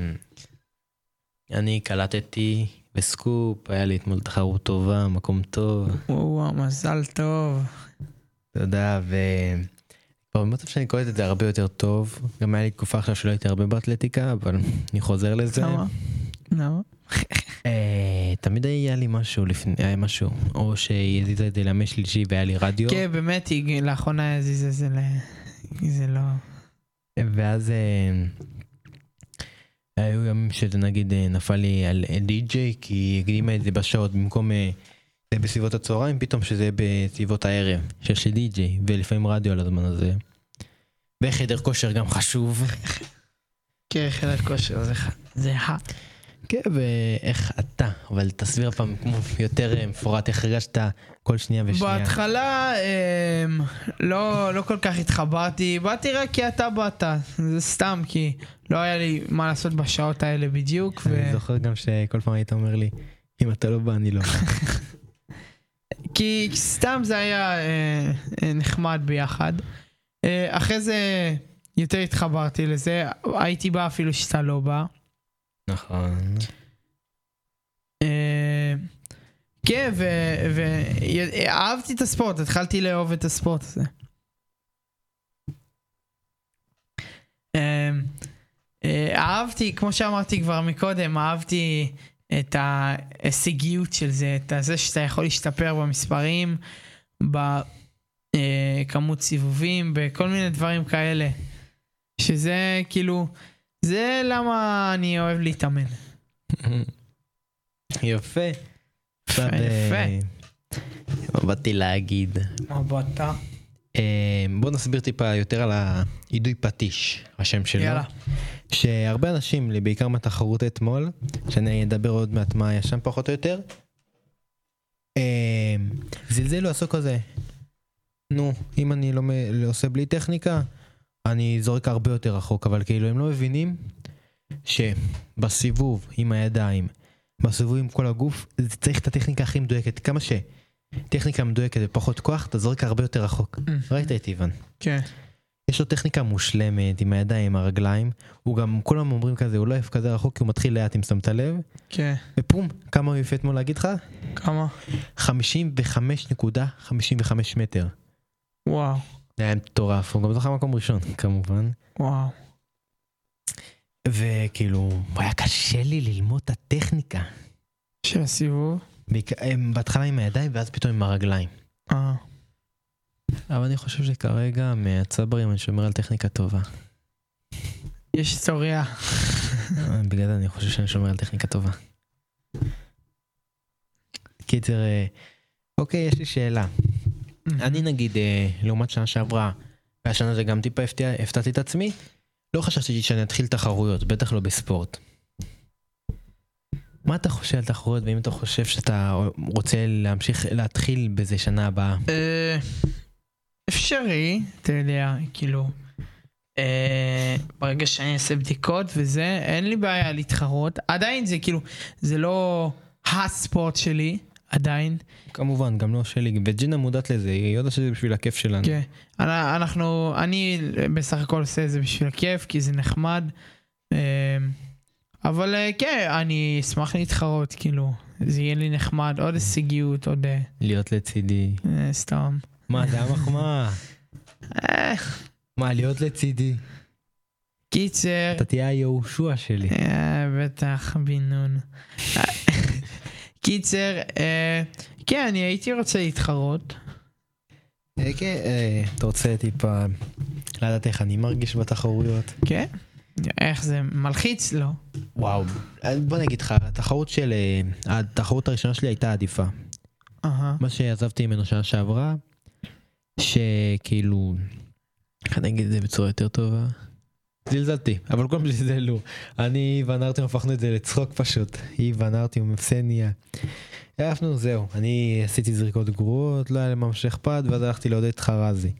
אני קלטתי בסקופ, היה לי אתמול תחרות טובה, מקום טוב.
וואו, מזל טוב.
תודה, ו... כבר במצב שאני קולט את זה הרבה יותר טוב. גם היה לי תקופה עכשיו שלא הייתי הרבה באתלטיקה, אבל אני חוזר לזה.
כמה? לא.
אה, תמיד היה לי משהו לפני, היה משהו, או שיזיזה את זה לימי שלישי והיה לי רדיו.
כן, באמת, היא לאחרונה הזיזה את זה ל... זה לא...
ואז אה, היו ימים שזה נגיד אה, נפל לי על די-ג'יי, כי היא הקדימה את זה בשעות במקום אה, זה בסביבות הצהריים, פתאום שזה בסביבות הערב, שיש לי די-ג'יי, ולפעמים רדיו על הזמן הזה. וחדר כושר גם חשוב.
כן, חדר כושר, זה, זה ה...
כן, ואיך אתה, אבל תסביר פעם כמו יותר מפורט, איך הרגשת כל שנייה ושנייה.
בהתחלה אמ, לא, לא כל כך התחברתי, באתי רק כי אתה באת, זה סתם, כי לא היה לי מה לעשות בשעות האלה בדיוק. ו...
אני זוכר גם שכל פעם היית אומר לי, אם אתה לא בא, אני לא.
כי סתם זה היה אה, אה, נחמד ביחד. אה, אחרי זה יותר התחברתי לזה, הייתי בא אפילו שאתה לא בא.
נכון.
אה, כן, ואהבתי את הספורט, התחלתי לאהוב את הספורט הזה. אה, אה, אהבתי, כמו שאמרתי כבר מקודם, אהבתי את ההישגיות של זה, את זה שאתה יכול להשתפר במספרים, בכמות סיבובים, בכל מיני דברים כאלה. שזה כאילו, זה למה אני אוהב להתאמן.
יפה.
יפה, יפה.
באתי להגיד.
מה באת?
בוא נסביר טיפה יותר על העידוי פטיש, השם שלו.
יאללה.
שהרבה אנשים, בעיקר מהתחרות אתמול, שאני אדבר עוד מעט מה היה שם פחות או יותר, זלזלו עשו כזה. נו, אם אני לא עושה בלי טכניקה, אני זורק הרבה יותר רחוק, אבל כאילו הם לא מבינים שבסיבוב עם הידיים, בסיבוב עם כל הגוף, זה צריך את הטכניקה הכי מדויקת. כמה שטכניקה מדויקת ופחות כוח, אתה זורק הרבה יותר רחוק. ראית את איוון?
כן.
יש לו טכניקה מושלמת, עם הידיים, עם הרגליים. הוא גם, כולם אומרים כזה, הוא לא יפה כזה רחוק, כי הוא מתחיל לאט אם שמת לב.
כן.
ופום, כמה הוא יפה אתמול להגיד לך?
כמה?
חמישים וחמש נקודה חמישים וחמש מטר.
וואו.
זה היה מטורף, הוא גם זוכה מקום ראשון, כמובן.
וואו.
וכאילו, היה קשה לי ללמוד את הטכניקה.
של הסיבוב?
בהתחלה עם הידיים, ואז פתאום עם הרגליים.
אה.
אבל אני חושב שכרגע מהצברים אני שומר על טכניקה טובה.
יש היסטוריה.
בגלל זה אני חושב שאני שומר על טכניקה טובה. קיצר, אוקיי, יש לי שאלה. אני נגיד, לעומת שנה שעברה, והשנה זה גם טיפה הפתעתי את עצמי, לא חשבתי שאני אתחיל תחרויות, בטח לא בספורט. מה אתה חושב על תחרויות, ואם אתה חושב שאתה רוצה להמשיך להתחיל בזה שנה הבאה?
אפשרי, אתה יודע, כאילו, ברגע שאני אעשה בדיקות וזה, אין לי בעיה להתחרות. עדיין זה כאילו, זה לא הספורט שלי, עדיין.
כמובן, גם לא שלי, וג'ינה מודעת לזה, היא יודעת שזה בשביל הכיף שלנו.
כן, אנחנו, אני בסך הכל עושה את זה בשביל הכיף, כי זה נחמד. אבל כן, אני אשמח להתחרות, כאילו, זה יהיה לי נחמד, עוד הישגיות, עוד...
להיות לצידי.
סתם.
מה, זה המחמאה? מה, להיות לצידי?
קיצר...
אתה תהיה היהושע שלי.
בטח, בינון. קיצר, כן, אני הייתי רוצה להתחרות.
כן, אתה רוצה טיפה לדעת איך אני מרגיש בתחרויות?
כן. איך זה מלחיץ לו.
וואו, בוא נגיד לך, התחרות של, התחרות הראשונה שלי הייתה עדיפה. מה שעזבתי ממנו שנה שעברה, שכאילו, איך אני אגיד את זה בצורה יותר טובה? זלזלתי, אבל כל פעם שזלזלו. אני ונרתי הפכנו את זה לצחוק פשוט. היא ונרתי ומפסניה. עפנו, זהו. אני עשיתי זריקות גרועות, לא היה למה שאכפת, ואז הלכתי לעודד את חרזי.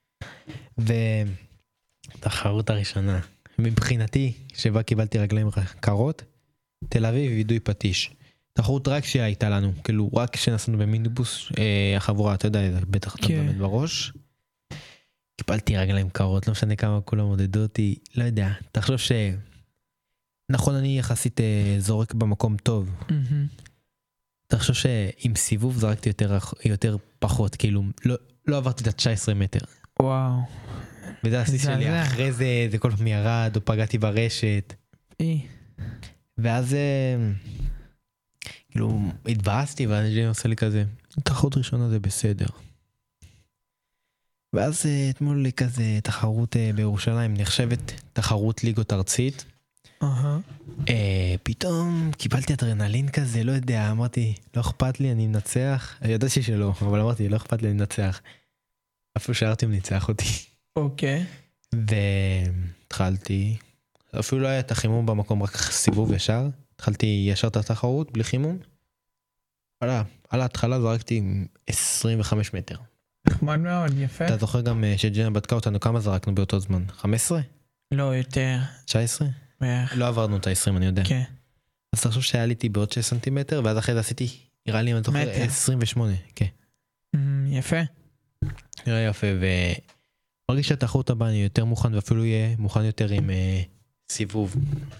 ותחרות הראשונה. מבחינתי, שבה קיבלתי רגליים קרות, תל אביב וידוי פטיש. תחרות רק שהייתה לנו, כאילו רק שנסענו במיניבוס, אה, החבורה, אתה יודע, בטח אתה באמת בראש. קיבלתי רגליים קרות, לא משנה כמה כולם עודדו אותי, לא יודע, תחשוב ש... נכון, אני יחסית אה, זורק במקום טוב. Mm-hmm. תחשוב שעם סיבוב זרקתי יותר, יותר פחות, כאילו, לא, לא עברתי את ה-תשע עשרה מטר.
וואו.
וזה השיא שלי, אחרי זה, זה כל פעם ירד, או פגעתי ברשת.
אי.
ואז כאילו התבאסתי, ואני עושה לי כזה, תחרות ראשונה זה בסדר. ואז אתמול כזה תחרות בירושלים, נחשבת תחרות ליגות ארצית. פתאום קיבלתי אדרנלין כזה, לא יודע, אמרתי, לא אכפת לי, אני נצח. ידעתי שלא, אבל אמרתי, לא אכפת לי, אני נצח. אפילו שארתי אם ניצח אותי.
אוקיי.
והתחלתי, אפילו לא היה את החימום במקום, רק סיבוב ישר. התחלתי ישר את התחרות, בלי חימום. על ההתחלה זרקתי עשרים וחמישה מטר.
נחמד מאוד, יפה.
אתה זוכר גם שג'נה בדקה אותנו, כמה זרקנו באותו זמן? חמש עשרה?
לא, יותר.
תשע עשרה?
בערך.
לא עברנו את ה-עשרים, אני יודע.
כן.
אז תחשוב שהיה לי בי עוד שש סנטימטר, ואז אחרי זה עשיתי, נראה לי, אני זוכר, עשרים ושמונה, כן.
יפה.
נראה יפה, ומרגיש שהתחרות הבאה אני יותר מוכן, ואפילו יהיה מוכן יותר עם סיבוב.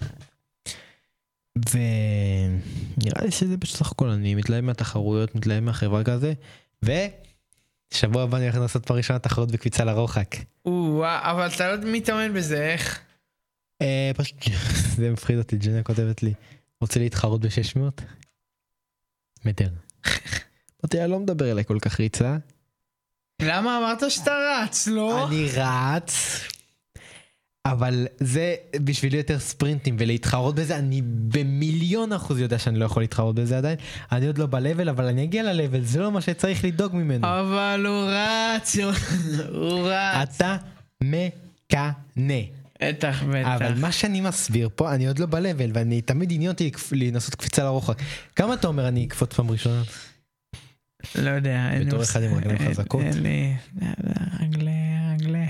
ונראה לי שזה בסך הכל, אני מתלהב מהתחרויות, מתלהב מהחברה כזה, ושבוע הבא אני הולך לעשות פעם ראשונה תחרות בקפיצה לרוחק.
אבל אתה לא מתאמן בזה, איך?
פשוט, זה מפחיד אותי, ג'נה כותבת לי, רוצה להתחרות ב-שש מאות? מטר. אמרתי, אני לא מדבר אליי כל כך ריצה.
למה אמרת שאתה רץ, לא?
אני רץ, אבל זה בשבילי יותר ספרינטים, ולהתחרות בזה, אני במיליון אחוז יודע שאני לא יכול להתחרות בזה עדיין, אני עוד לא בלבל, אבל אני אגיע ללבל, זה לא מה שצריך לדאוג ממנו.
אבל הוא רץ, הוא רץ.
אתה מקנה.
בטח, בטח.
אבל מה שאני מסביר פה, אני עוד לא בלבל, ואני תמיד עניין אותי לנסות קפיצה לרוחק. כמה אתה אומר אני אקפוץ פעם ראשונה?
לא יודע.
בתור אחד עם רגלים חזקות.
אין לי, רגלי, רגלי.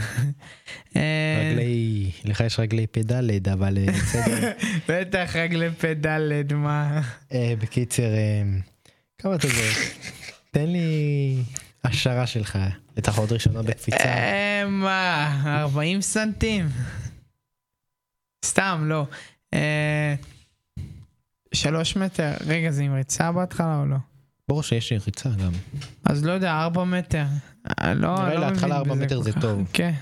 רגלי, לך יש רגלי פדלד, אבל בסדר.
בטח רגלי פדלד, מה?
בקיצר, כמה אתה אומר? תן לי השערה שלך לתחרות ראשונה בקפיצה.
מה? ארבעים סנטים? סתם, לא. שלוש מטר. רגע, זה עם ריצה בהתחלה או לא?
ברור שיש לי ריצה גם.
אז לא יודע, ארבע מטר.
נראה לי להתחלה ארבע מטר זה טוב.
כן.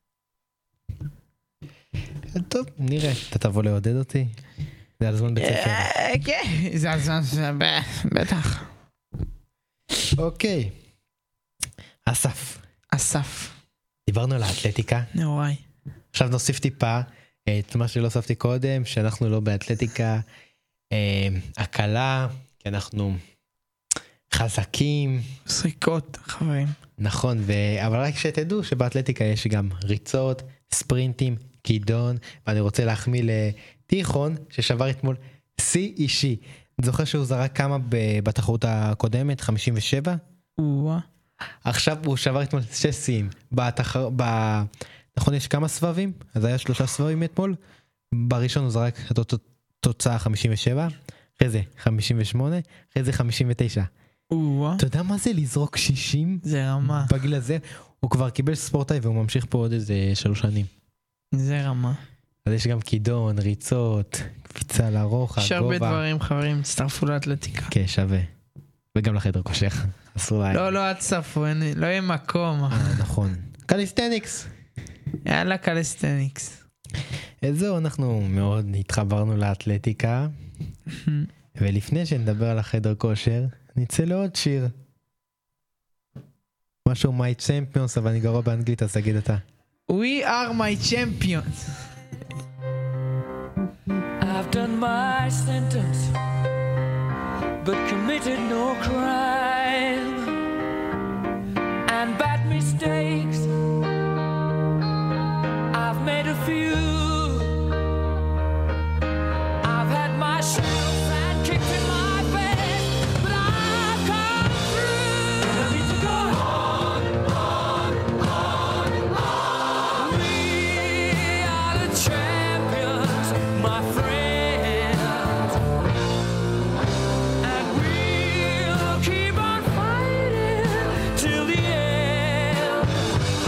טוב, נראה. אתה תבוא לעודד אותי? זה על זמן בית ספר.
כן, זה על זמן, בטח.
אוקיי. אסף.
אסף.
דיברנו על האתלטיקה.
נוראי.
עכשיו נוסיף טיפה את מה שלא הוספתי קודם, שאנחנו לא באתלטיקה הקלה, כי אנחנו חזקים.
סריקות, חברים.
נכון, ו... אבל רק שתדעו שבאתלטיקה יש גם ריצות, ספרינטים, קידון, ואני רוצה להחמיא לתיכון ששבר אתמול שיא אישי. אני זוכר שהוא זרק כמה בתחרות הקודמת, חמישים ושבע?
וואה. עכשיו
הוא שבר אתמול שש שיאים. בתחר... ב... נכון, יש כמה סבבים? אז היה שלושה סבבים אתמול. בראשון הוא זרק את תוצאה חמישים ושבע, אחרי זה חמישים ושמונה, אחרי זה חמישים ותשע. אתה יודע מה זה לזרוק שישים?
זה רמה.
בגיל הזה הוא כבר קיבל ספורטאי והוא ממשיך פה עוד איזה שלוש שנים.
זה רמה.
אז יש גם קידון, ריצות, קפיצה לרוחק,
יש הרבה דברים, חברים, תצטרפו לאתלטיקה.
כן, שווה. וגם לחדר כושר. אסור להם.
לא, לא, תצטרפו, לא יהיה מקום.
נכון. קליסטניקס.
יאללה, קליסטניקס.
זהו, אנחנו מאוד התחברנו לאתלטיקה. ולפני שנדבר על החדר כושר, נצא לעוד שיר. משהו My Champions, אבל אני גרוע באנגלית, אז תגיד אתה.
We are my champions.
I've done my sentence, but committed no crime. And bad mistakes, I've made a few. I've had my shells and kicked in my face, but I've come through. I need to go on, on, on, on. We are the champions, my friends, and we'll keep on fighting till the end.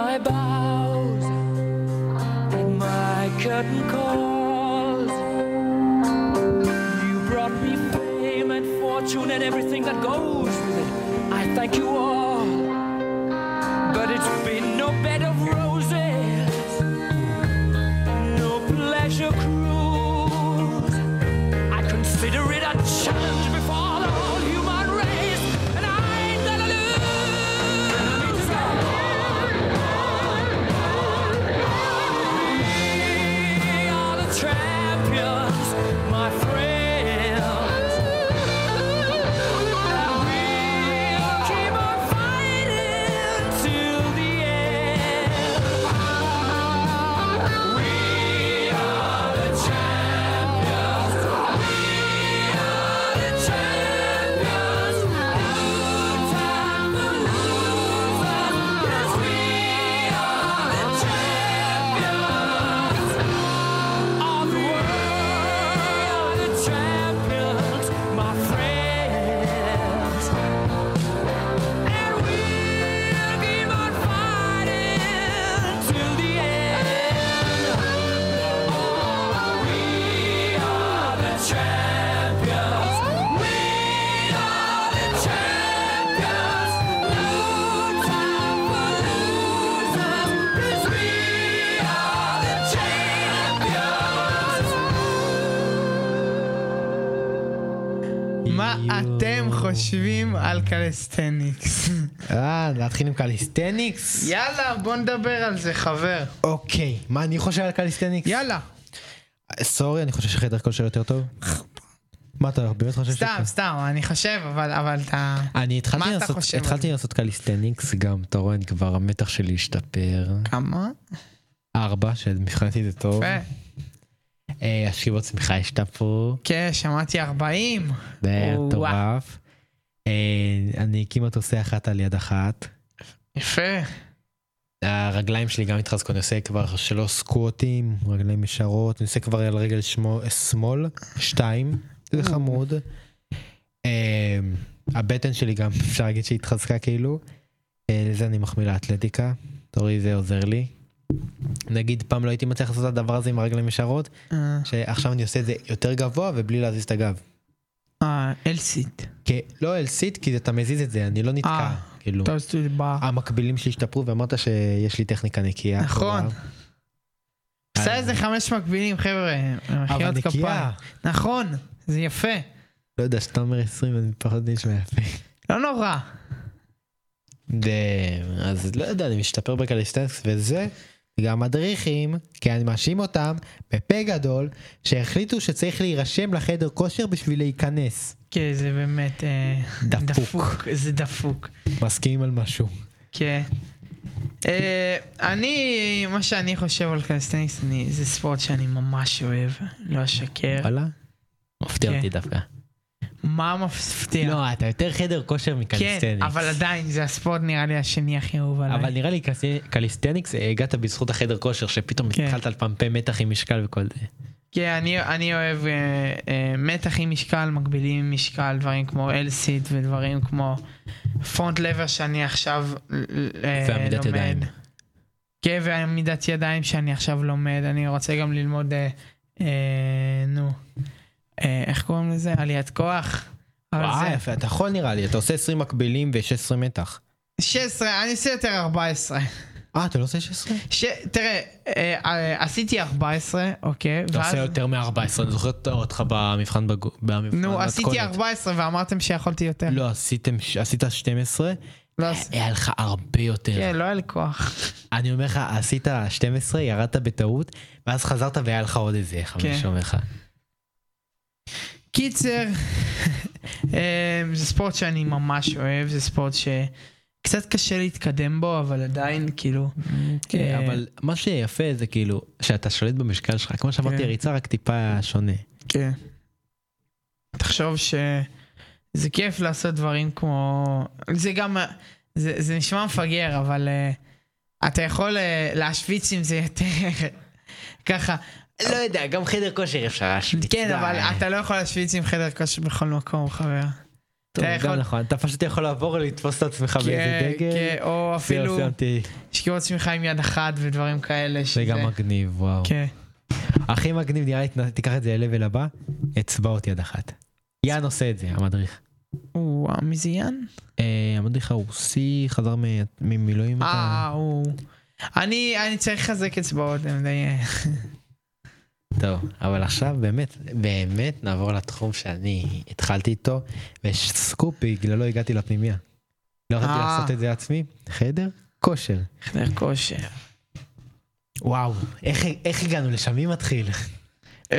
my bows, my curtain calls. You brought me fame and fortune and everything that goes with it. I thank you all, but it's been no bed of roses, no pleasure cruise. I consider it a challenge before the whole human race, and I ain't gonna lose. We are the champions, my friends, and we'll keep on fighting till the end. We are the champions. We are the champions. No time for losers. Yes, we are the champions of the world. The champions, my friends. And we'll keep on fighting till the end. Oh, we are the champions. We are the champions. No time for losers, 'cause we are the champions.
מה אתם חושבים על קליסטניקס?
אה, להתחיל עם קליסטניקס?
יאללה, בוא נדבר על זה, חבר.
אוקיי, מה אני חושב על קליסטניקס?
יאללה.
סורי, אני חושב שחדר כושר יותר טוב. מה אתה באמת חושב
סתם, סתם, אני חושב, אבל אבל אתה...
אני התחלתי
מה אתה
לעשות-
חושב על
התחלתי
זה?
לעשות קליסטניקס, גם אתה רואה, אני כבר המתח שלי השתפר.
כמה?
ארבע, שמבחינתי זה טוב.
יפה.
אה, השיבות צמיחה השתפרו.
כן, שמעתי ארבעים.
זה
וואו.
מטורף. אה, אני כמעט עושה אחת על יד אחת.
יפה.
הרגליים שלי גם התחזקו, אני עושה כבר שלוש סקווטים, רגליים ישרות, אני עושה כבר על רגל שמו- שמאל, שתיים, זה חמוד. אה, הבטן שלי גם אפשר להגיד שהתחזקה כאילו, אה, לזה אני מחמיא לאתלטיקה, תורי זה עוזר לי. נגיד פעם לא הייתי מצליח לעשות את הדבר הזה עם הרגליים ישרות,
אה,
שעכשיו אני עושה את זה יותר גבוה ובלי להזיז את הגב.
אה, אלסיט.
כי, לא אלסיט, כי אתה מזיז את זה, אני לא נתקע,
אה.
כאילו.
טוב, סטודי בא.
המקבילים שלי השתפרו ואמרת שיש לי טכניקה נקייה.
נכון.
טובה.
עשה איזה חמש מקבילים, חבר'ה.
אבל
מחיאות
נקייה.
כפיים. נכון, זה יפה.
לא יודע, שאתה אומר עשרים, אני פחות נשמע יפה.
לא נורא.
ד- אז לא יודע, אני משתפר בקליסטניקס וזה, גם מדריכים, כי אני מאשים אותם בפה גדול, שהחליטו שצריך להירשם לחדר כושר בשביל להיכנס.
כן, זה באמת אה,
דפוק.
דפוק. זה דפוק.
מסכים על משהו.
כן. אה, אני, מה שאני חושב על קליסטניקס, אני- זה ספורט שאני ממש אוהב, לא אשקר.
וואלה? מפתיע
כן.
אותי דווקא.
מה מפתיע?
לא, אתה יותר חדר כושר
כן,
מקליסטניקס.
אבל עדיין, זה הספורט נראה לי השני הכי אהוב עליי.
אבל נראה לי קליס- קליסטניקס אה, הגעת בזכות החדר כושר, שפתאום
כן.
התחלת לפמפם מתח עם משקל וכל זה.
כן, אני, אני אוהב אה, אה, מתח עם משקל, מקבילים עם משקל, דברים כמו אלסיט ודברים כמו פרונט לבר שאני עכשיו אה,
ועמידת
לומד.
ידיים.
כן, ועמידת ידיים שאני עכשיו לומד. אני רוצה גם ללמוד, אה, אה, נו, אה, איך קוראים לזה? עליית כוח. אבל
וואי,
זה-
יפה, אתה יכול נראה לי, אתה עושה עשרים מקבילים ו-שש עשרה מתח.
שש עשרה, אני עושה יותר ארבע עשרה.
אה, אתה לא עושה שש עשרה?
ש... תראה, אה, אה, עשיתי ארבע עשרה, אוקיי?
אתה
ואז-
עושה יותר מ-ארבע עשרה, אני זוכר אותך במבחן בגו- במבחן
נו, עשיתי
מתכונת.
ארבע עשרה ואמרתם שיכולתי יותר.
לא, עשיתם, עשית שתים עשרה,
לא עשיתי.
היה לך הרבה יותר.
כן, לא היה לי כוח.
אני אומר לך, עשית שתים עשרה, ירדת בטעות, ואז חזרת והיה לך עוד איזה חמש, אומר לך.
קיצר, אה, זה ספורט שאני ממש אוהב, זה ספורט שקצת קשה להתקדם בו, אבל עדיין כאילו...
כן,
אה,
אבל מה שיפה זה כאילו, שאתה שולט במשקל שלך, כמו שאמרתי,
כן.
ריצה רק טיפה שונה.
כן. תחשוב שזה כיף לעשות דברים כמו... זה גם... זה, זה נשמע מפגר, אבל uh, אתה יכול uh, להשוויץ עם זה יותר ככה.
לא יודע, גם חדר כושר אפשר להשוויץ.
כן,
די.
אבל אתה לא יכול להשוויץ עם חדר כושר בכל מקום, חבר.
טוב,
אתה
גם
יכול-
נכון, אתה פשוט יכול לעבור ולתפוס את עצמך באיזה
כן,
דגל.
כן, או אפילו
זהו, סיימתי.
שקיעות צמיחה עם יד אחת ודברים כאלה.
זה
שזה-
גם מגניב, וואו.
כן.
הכי מגניב נראה לי, תיקח את זה ל-level הבא, אצבעות יד אחת. יאן עושה את זה, המדריך.
וואו, מי זה יאן?
אה, המדריך הרוסי חזר מ- ממילואים.
אה, הוא... אני אני צריך לחזק אצבעות, הם די...
טוב, אבל עכשיו באמת, באמת נעבור לתחום שאני התחלתי איתו, ויש סקופ בגללו הגעתי לפנימיה. לא יכולתי
אה.
לעשות את זה עצמי, חדר כושר.
חדר כושר.
וואו, איך, איך הגענו לשם? מי מתחיל?
אמ,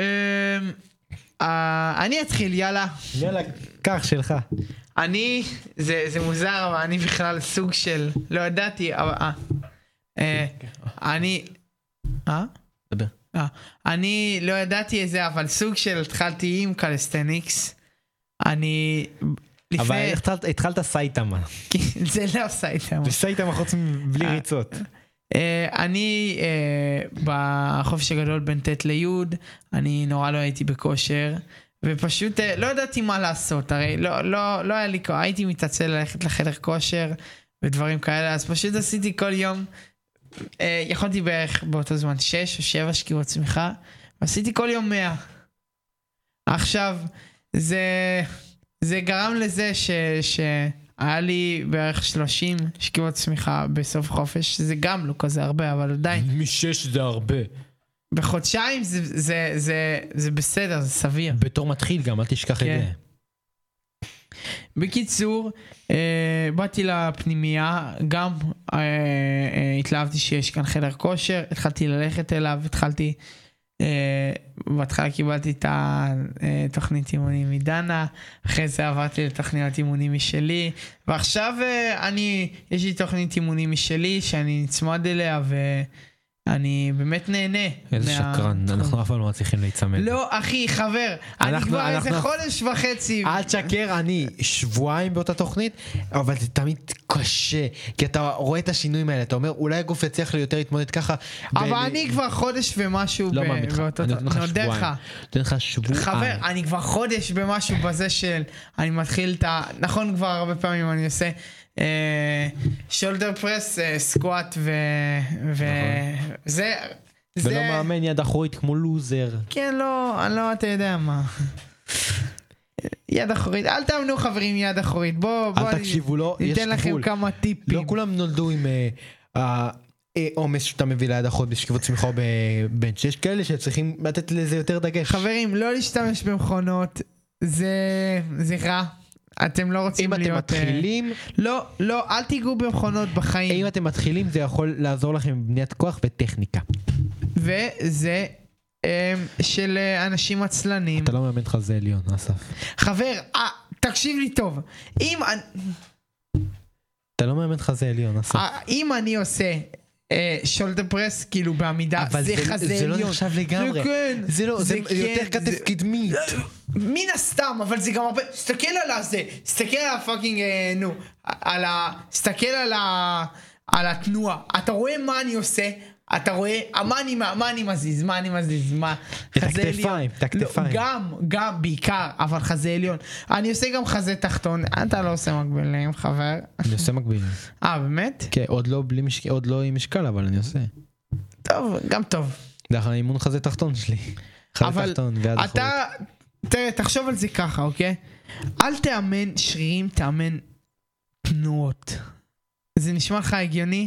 אה, אני אתחיל, יאללה.
יאללה, קח שלך.
אני, זה זה מוזר, אבל אני בכלל סוג של... לא ידעתי, אבל... אה. אה, אני... אה?
דבר.
אה, אני לא ידעתי איזה, אבל סוג של התחלתי עם קלסטניקס. אני...
אבל
לפני...
התחלת, התחלת סייטמה.
זה לא סייטמה.
זה סייטמה חוץ מבלי
אה.
ריצות.
אה, אני אה, בחופש הגדול בין ט' לי' אני נורא לא הייתי בכושר ופשוט אה, לא ידעתי מה לעשות, הרי לא, לא, לא היה לי, הייתי מתעצל ללכת לחדר כושר ודברים כאלה, אז פשוט עשיתי כל יום, אה, יכולתי בערך באותו זמן שש או שבע שקיעות צמיחה, ועשיתי כל יום מאה. עכשיו זה זה גרם לזה ש, שהיה לי בערך שלושים שקיעות צמיחה בסוף חופש, שזה גם לא כזה הרבה, אבל עדיין
משש זה הרבה.
בחודשיים זה, זה, זה, זה בסדר, זה סביר.
בתור מתחיל גם, אל תשכח את
כן.
זה.
בקיצור, אה, באתי לפנימייה, גם אה, אה, התלהבתי שיש כאן חדר כושר, התחלתי ללכת אליו, התחלתי, אה, בהתחלה קיבלתי את התוכנית אימונים מדנה, אחרי זה עברתי לתוכניות אימונים משלי, ועכשיו אה, אני, יש לי תוכנית אימונים משלי שאני נצמד אליה ואני באמת נהנה.
איזה
מה-
שקרן, אנחנו אף פעם לא מצליחים להיצמד.
לא אחי, חבר, אני
אנחנו-
כבר איזה
אנחנו-
חודש וחצי.
אל תשקר, אני שבועיים באותה תוכנית, אבל זה תמיד קשה, כי אתה רואה את השינויים האלה, אתה אומר אולי הגוף יצליח לי יותר להתמודד ככה.
אבל
ו-
אני כבר חודש ומשהו
לא
ב-
מאמין לך,
באותו...
אני נותן לך
נודה לך.
שבועיים. נותן לך שבועיים.
חבר, אני כבר חודש במשהו בזה של... אני מתחיל את ה... נכון, כבר הרבה פעמים אני עושה שולדר פרס, סקואט ו... וזה...
ולא מאמן יד אחורית כמו לוזר.
כן, לא, אני לא, אתה יודע מה. יד אחורית, אל תאמנו חברים יד אחורית, בוא, בוא,
אל תקשיבו לו, יש
ניתן לכם
גבול.
כמה טיפים.
לא כולם נולדו עם העומס שאתה מביא ליד אחורית בשכיבות צמיחה או בבנץ'. יש כאלה שצריכים לתת לזה יותר דגש.
חברים, לא להשתמש במכונות, זה, זה רע. אתם לא רוצים
אם אתם
להיות...
מתחילים,
אה, לא, לא, אל תיגעו במכונות בחיים.
אם אתם מתחילים זה יכול לעזור לכם בבניית כוח וטכניקה.
וזה אה, של אה, אנשים עצלנים.
אתה לא מאמן חזה עליון, אסף.
חבר, אה, תקשיב לי טוב. אם, אני-
אתה לא מאמן חזה עליון, אסף.
אה, אם אני עושה שולדר פרס, כאילו בעמידה,
אבל
זה
זה-
חזה
זה לא
עליון.
נחשב לגמרי.
זה כן.
זה לא, זה
כן,
יותר כתף
זה-
קדמית.
מן הסתם, אבל זה גם הרבה... תסתכל על הזה, תסתכל על הפאקינג, אה, נו, על ה... תסתכל על ה... על התנועה. אתה רואה מה אני עושה? אתה רואה, מה אני, מה אני מזיז, מה אני מזיז, מה...
את
חזה
הכתפיים,
עליון.
את הכתפיים.
לא, גם, גם, בעיקר, אבל חזה עליון. אני עושה גם חזה תחתון, אתה לא עושה מקבילים, חבר.
אני עושה מקבילים.
אה, באמת?
כן, עוד לא בלי משקל, עוד לא עם משקל, אבל אני עושה.
טוב, גם טוב.
זה האימון חזה תחתון שלי. חזה
אבל
תחתון ויד אחורית.
אתה, תראה, תחשוב על זה ככה, אוקיי? אל תאמן שרירים, תאמן תנועות. זה נשמע לך הגיוני?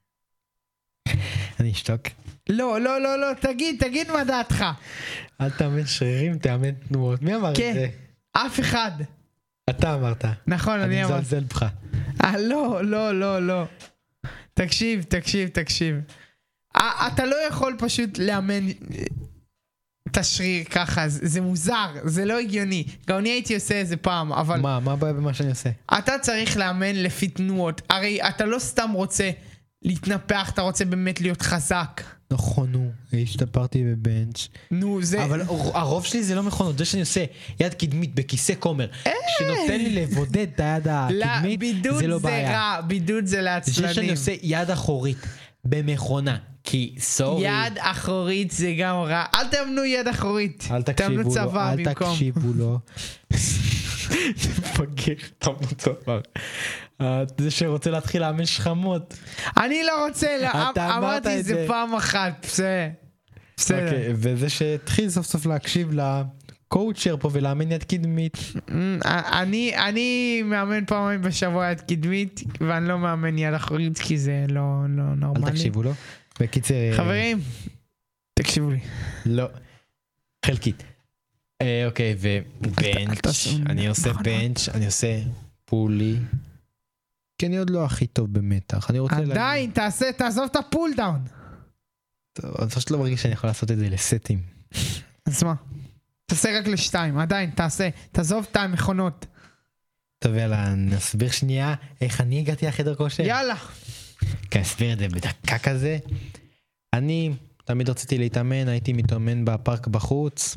אני אשתוק.
לא, לא, לא, לא, תגיד, תגיד מה דעתך.
אל תאמן שרירים, תאמן תנועות. מי אמר את
כן.
זה?
אף אחד.
אתה אמרת.
נכון,
אני
אני אמרתי.
מזלזל בך.
אה, לא, לא, לא, לא. תקשיב, תקשיב, תקשיב. אה, אתה לא יכול פשוט לאמן אה, את השריר ככה, זה זה מוזר, זה לא הגיוני. גם אני הייתי עושה איזה פעם, אבל...
מה, מה הבעיה במה שאני עושה?
אתה צריך לאמן לפי תנועות. הרי אתה לא סתם רוצה להתנפח, אתה רוצה באמת להיות חזק.
נכון, נו, השתפרתי בבנץ'.
נו, זה...
אבל הרוב שלי זה לא מכונות, זה שאני עושה יד קדמית בכיסא כומר, שנותן לי לבודד את היד
לא,
הקדמית,
בידוד
זה לא
זה
בעיה.
רע, בידוד זה
זה שאני
לעצלנים.
עושה יד אחורית במכונה, כי סורי,
יד אחורית זה גם רע. אל תאמנו יד אחורית.
אל
תאמנו
תקשיבו לו,
צבא
אל
במקום.
תקשיבו לו. מפגר, אתה מוצבר. זה שרוצה להתחיל לאמן שכמות.
אני לא רוצה, לא,
אתה אמרת
אמרתי
את
זה
זה.
פעם אחת, בסדר. בסדר.
אוקיי, וזה שהתחיל סוף סוף להקשיב לקואוצ'ר פה ולאמן יד קדמית.
אני, אני מאמן פעמיים בשבוע יד קדמית, ואני לא מאמן יד אחורית, כי זה לא, לא
אל
נורמלי.
תקשיבו לו. בקיצר...
חברים, תקשיבו לי.
לא. חלקית. אה, אוקיי,
אל
ובנץ',
תעשו
אני עושה
נכון.
בנץ', אני עושה פולי. כי אני עוד לא הכי טוב במתח. אני רוצה...
עדיין, תעשה, תעזוב את הפול דאון.
טוב, אני פשוט לא מרגיש שאני יכול לעשות את זה לסטים.
אז מה? תעשה רק לשתיים, עדיין, תעשה. תעזוב את המכונות.
טוב, יאללה, נסביר שנייה איך אני הגעתי לחדר כושר.
יאללה.
כן, נסביר את זה בדקה כזה. אני תמיד רציתי להתאמן, הייתי מתאמן בפארק בחוץ.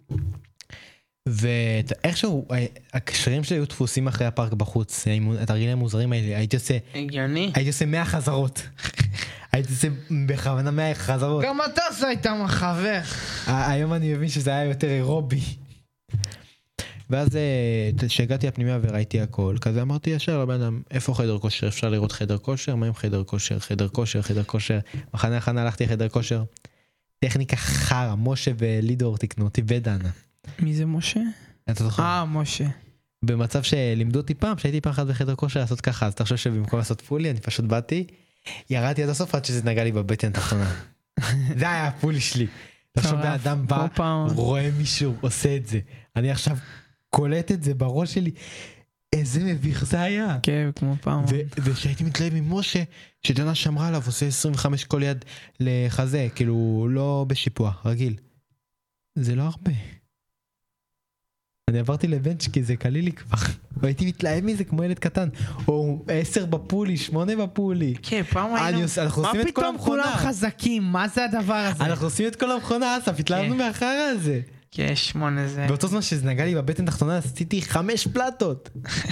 ואיכשהו, הקשרים שלי היו תפוסים אחרי הפארק בחוץ, התרגילים המוזרים האלה, הייתי עושה,
הגיוני.
הייתי עושה מאה חזרות. הייתי עושה בכוונה מאה חזרות.
גם אתה עושה איתם החבר.
היום אני מבין שזה היה יותר אירובי. ואז כשהגעתי לפנימיה וראיתי הכל, כזה אמרתי ישר לבן אדם, איפה חדר כושר? אפשר לראות חדר כושר? מה עם חדר כושר? חדר כושר, חדר כושר. מחנה הכנה הלכתי לחדר כושר. טכניקה חרה, משה ולידור תקנו אותי ודנה.
מי זה משה?
אתה זוכר?
אה, משה.
במצב שלימדו אותי פעם, שהייתי פעם אחת בחדר כושר לעשות ככה, אז אתה חושב שבמקום לעשות פולי, אני פשוט באתי, ירדתי עד הסוף עד שזה נגע לי בבטן התחתונה. זה היה הפולי שלי. עכשיו באדם בא, רואה מישהו, עושה את זה. אני עכשיו קולט את זה בראש שלי. איזה מביך זה היה.
כן, כמו פעם.
ושהייתי מתלהב עם משה, שדנה שמרה עליו, עושה עשרים וחמש כל יד לחזה, כאילו לא בשיפוע, רגיל. זה לא הרבה. אני עברתי לבנץ' כי זה קליל לי כבר. והייתי מתלהב מזה כמו ילד קטן. או עשר בפולי, שמונה בפולי.
כן, פעם היינו...
אנחנו עושים את כל
מה פתאום כולם
המכונה.
חזקים? מה זה הדבר הזה?
אנחנו עושים את כל המכונה, אסף, התלהבנו מהחרא הזה.
כן, שמונה זה...
באותו זמן שזה נגע לי בבטן תחתונה, עשיתי חמש פלטות.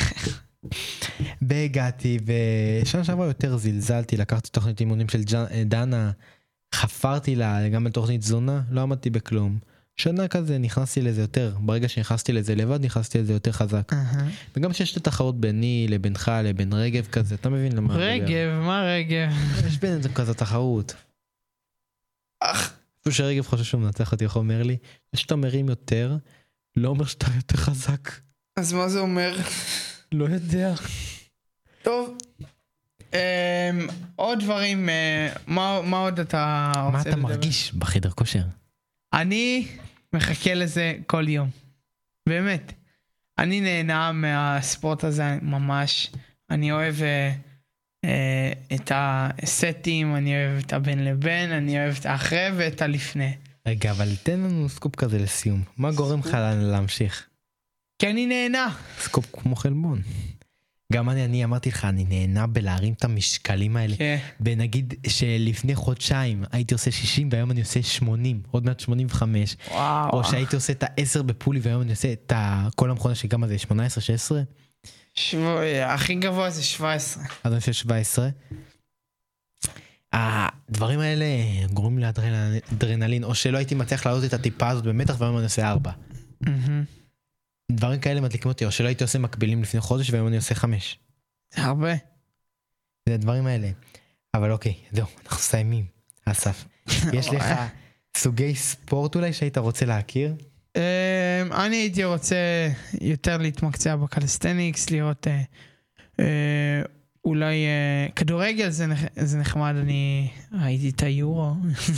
והגעתי, ושנה שעברה יותר זלזלתי, לקחתי תוכנית אימונים של דנה, חפרתי לה, גם בתוכנית תזונה, לא עמדתי בכלום. שנה כזה נכנסתי לזה יותר, ברגע שנכנסתי לזה לבד, נכנסתי לזה יותר חזק. וגם שיש את התחרות ביני, לבינך, לבין רגב כזה, אתה מבין למה?
רגב, מה רגב?
יש בין זה כזה תחרות. אך, אפילו שרגב חושב שהוא מנצח אותי, איך אומר לי, שאתה מרים יותר, לא אומר שאתה יותר חזק.
אז מה זה אומר?
לא יודע.
טוב. עוד דברים, מה עוד אתה רוצה לדבר?
מה אתה מרגיש בחדר כושר?
אני מחכה לזה כל יום. באמת. אני נהנה מהספורט הזה ממש. אני אוהב אה, את הסטים, אני אוהב את הבין לבין, אני אוהב את האחרי ואת הלפני.
רגע, אבל תן לנו סקופ כזה לסיום. מה גורם לך להמשיך?
כי אני נהנה.
סקופ כמו חלבון. גם אני, אני אמרתי לך, אני נהנה בלהרים את המשקלים האלה.
כן.
ונגיד שלפני חודשיים הייתי עושה שישים והיום אני עושה שמונים, עוד מעט שמונים וחמש.
וואו.
או שהייתי עושה את ה-עשר בפולי והיום אני עושה את כל המכונה שגם הזה, שמונה עשרה, שש עשרה.
שבוע, הכי גבוה זה שבע עשרה.
אז אני עושה שבע עשרה. הדברים האלה גורמים לאדרנלין, או שלא הייתי מצליח לעלות את הטיפה הזאת במתח והיום אני עושה ארבע. דברים כאלה מדליקים אותי, או שלא הייתי עושה מקבילים לפני חודש והיום אני עושה חמש.
זה הרבה.
זה הדברים האלה. אבל אוקיי, זהו, אנחנו סיימים. אסף, יש לך סוגי ספורט אולי שהיית רוצה להכיר?
אני הייתי רוצה יותר להתמקצע בקליסטניקס, לראות אולי כדורגל זה נחמד, אני ראיתי את היורו.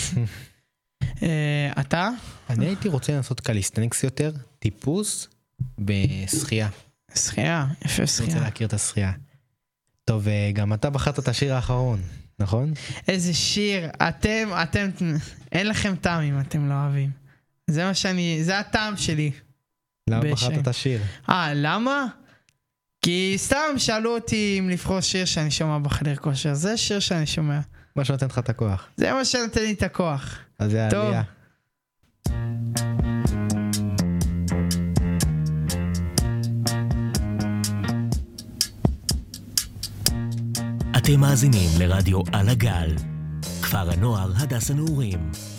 אתה?
אני הייתי רוצה לעשות קליסטניקס יותר, טיפוס בשחייה.
שחייה, יפה
אני
שחייה.
רוצה להכיר את השחייה. טוב, גם אתה בחרת את השיר האחרון, נכון?
איזה שיר, אתם, אתם, אין לכם טעם אם אתם לא אוהבים. זה מה שאני, זה הטעם שלי.
למה
בשם.
בחרת את השיר?
אה, למה? כי סתם שאלו אותי אם לבחור שיר שאני שומע בחדר כושר, זה שיר שאני שומע.
מה שנותן לך את הכוח.
זה מה שנותן לי את הכוח.
אז זה
טוב.
העלייה.
אתם מאזינים לרדיו על הגל, כפר הנוער הדס הנעורים.